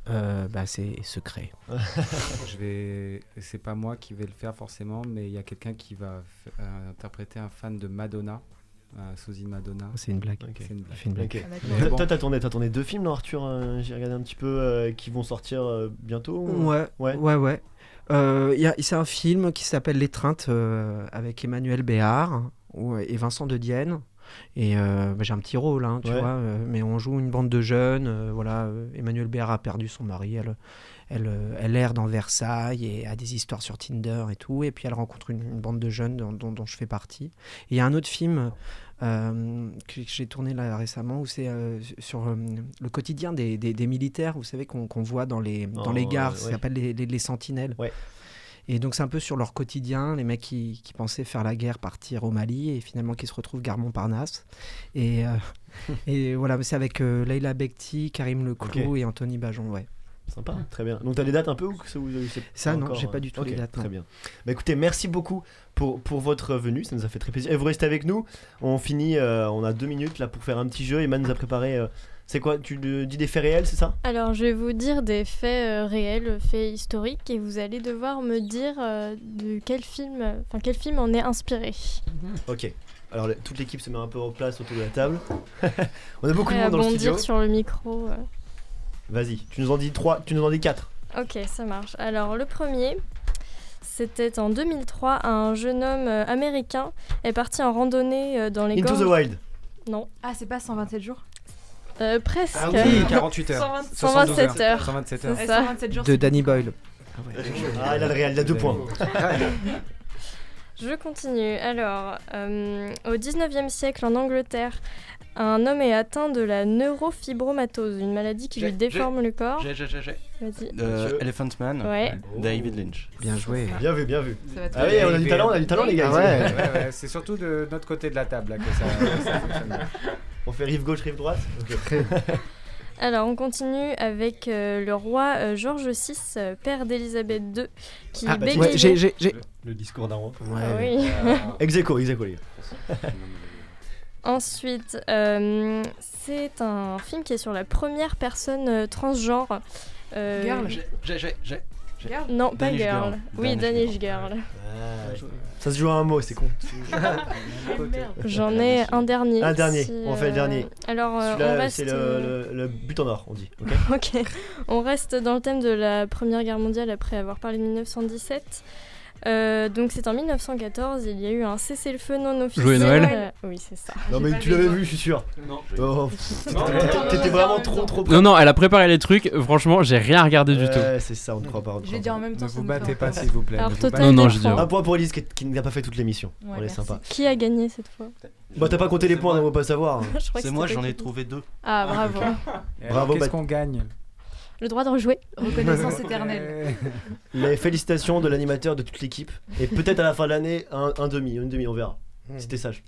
c'est secret. C'est pas moi qui vais le faire forcément, mais il y a quelqu'un qui va interpréter un fan de Madonna. Sosie de Madonna. C'est une blague. Okay. C'est une blague. Okay. Bon. Toi, t'as tourné 2 films, non, Arthur? J'ai regardé un petit peu qui vont sortir bientôt. Ouais. C'est un film qui s'appelle L'étreinte avec Emmanuel Béard et Vincent de Dienne. Et j'ai un petit rôle, hein, tu vois, mais on joue une bande de jeunes. Emmanuel Béard a perdu son mari. Elle erre dans Versailles et a des histoires sur Tinder et tout. Et puis elle rencontre une bande de jeunes dont je fais partie. Et il y a un autre film que j'ai tourné là récemment où c'est sur le quotidien des militaires, vous savez, qu'on voit dans les gares. Ça s'appelle les Sentinelles. Ouais. Et donc c'est un peu sur leur quotidien, les mecs qui pensaient faire la guerre, partir au Mali, et finalement qui se retrouvent gare Montparnasse. Et voilà, c'est avec Leila Bekti, Karim Leclou et Anthony Bajon, ouais. Sympa, très bien. Donc t'as les dates un peu ou ça non, j'ai pas du tout les dates. Très bien. Bah écoutez, merci beaucoup pour votre venue, ça nous a fait très plaisir. Et vous restez avec nous, on finit, on a 2 minutes là pour faire un petit jeu. Emma nous a préparé... C'est quoi, tu dis des faits réels, c'est ça? Alors, je vais vous dire des faits réels, faits historiques, et vous allez devoir me dire de quel film en est inspiré. Ok. Alors, toute l'équipe se met un peu en place autour de la table. On a beaucoup de monde dans le studio. Bondir sur le micro. Vas-y, tu nous en dis 3, tu nous en dis 4. Ok, ça marche. Alors, le premier, c'était en 2003, un jeune homme américain est parti en randonnée dans les gorges. Into the Wild. Non. Ah, c'est pas 127 jours? Presque. Ah oui, 48 heures. 127 heures. 127 heures. C'est ça. 127 jours. De Danny Boyle. Ah, il a le réel, il a 2 points. Je continue. Alors, au 19e siècle, en Angleterre, un homme est atteint de la neurofibromatose, une maladie qui lui déforme le corps. J'ai. Vas-y. Elephant Man, ouais. David Lynch. Bien joué. Bien vu, bien vu. Ah oui, on a du talent, les gars. Ouais. C'est surtout de notre côté de la table là, que ça fonctionne bien. On fait rive gauche, rive droite. Okay. Alors, on continue avec le roi George VI, père d'Élisabeth II, qui bégayait... j'ai... Le discours d'un roi. Ouais. Oui. Ex aequo, les gars. Ensuite, c'est un film qui est sur la première personne transgenre. Girl. J'ai. Non, pas Danish Girl. Girl. Oui, Danish Girl. Ça se joue à un mot, c'est con. J'en ai un dernier. Un dernier, on fait le dernier. Alors, on reste... c'est le but en or, on dit. Ok. On reste dans le thème de la Première Guerre mondiale après avoir parlé de 1917. Donc c'est en 1914, il y a eu un cessez-le-feu non officiel. Joyeux Noël. Oui, c'est ça. Non mais tu l'avais vu, je suis sûr. Non. T'étais vraiment trop. Non, elle a préparé les trucs. Franchement, j'ai rien regardé du tout. C'est ça, on ne croit pas. Je vais dire en même temps. Ne vous battez pas, s'il vous plaît. Alors, Non, je dis. Un point pour Elise qui n'a pas fait toute l'émission. Ouais, On est sympa. Qui a gagné cette fois? Bah t'as pas compté les points, on va pas savoir. C'est moi, j'en ai trouvé 2. Ah, bravo. Bravo. Qu'est-ce qu'on gagne? Le droit de rejouer. Reconnaissance éternelle. Les félicitations de l'animateur, de toute l'équipe. Et peut-être à la fin de l'année, une demi, on verra. C'était sage.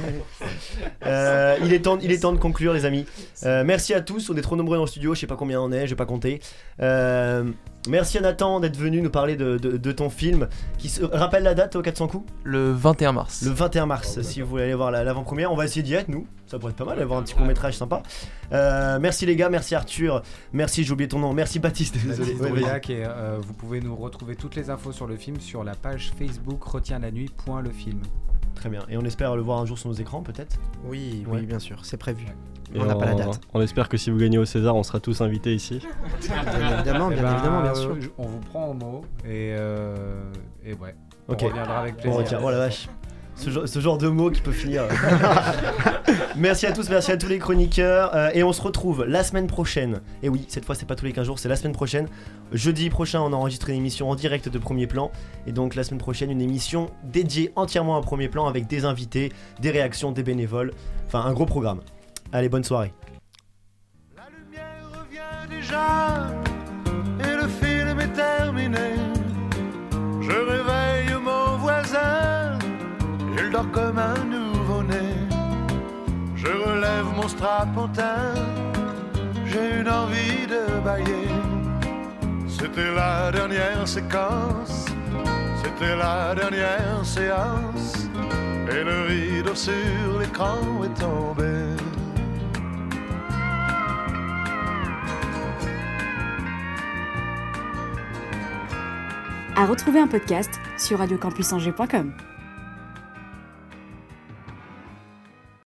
Il est temps de conclure, les amis. Merci à tous, on est trop nombreux dans le studio, je sais pas combien on est, je vais pas compter. Merci à Nathan d'être venu nous parler de ton film. Qui se rappelle la date au 400 coups? Le 21 mars. Le 21 mars, si vous voulez aller voir l'avant-première, on va essayer d'y être, nous. Ça pourrait être pas mal, avoir un petit court-métrage sympa. Merci les gars, merci Arthur, merci, j'ai oublié ton nom, merci Baptiste, désolé. Et vous pouvez nous retrouver toutes les infos sur le film sur la page Facebook retienslanuit.lefilm. Très bien, et on espère le voir un jour sur nos écrans peut-être? Oui, bien sûr, c'est prévu. Et on n'a pas la date. On espère que si vous gagnez au César, on sera tous invités ici. Bien évidemment, bien sûr. On vous prend au mot et ouais. Ok. On reviendra avec plaisir. On retient. Oh la vache. Ce genre de mots qui peut finir. Merci à tous, merci à tous les chroniqueurs. Et on se retrouve la semaine prochaine. Et oui, cette fois c'est pas tous les 15 jours, c'est la semaine prochaine. Jeudi prochain, on enregistre une émission en direct de Premier Plan. Et donc la semaine prochaine, une émission dédiée entièrement à Premier Plan avec des invités, des réactions, des bénévoles. Enfin, un gros programme. Allez, bonne soirée. La lumière revient déjà et le film est terminé. Je réveille mon voisin, il dort comme un nouveau-né. Je relève mon strapontin, j'ai une envie de bâiller. C'était la dernière séquence, c'était la dernière séance, et le rideau sur l'écran est tombé. À retrouver un podcast sur radiocampusangers.com.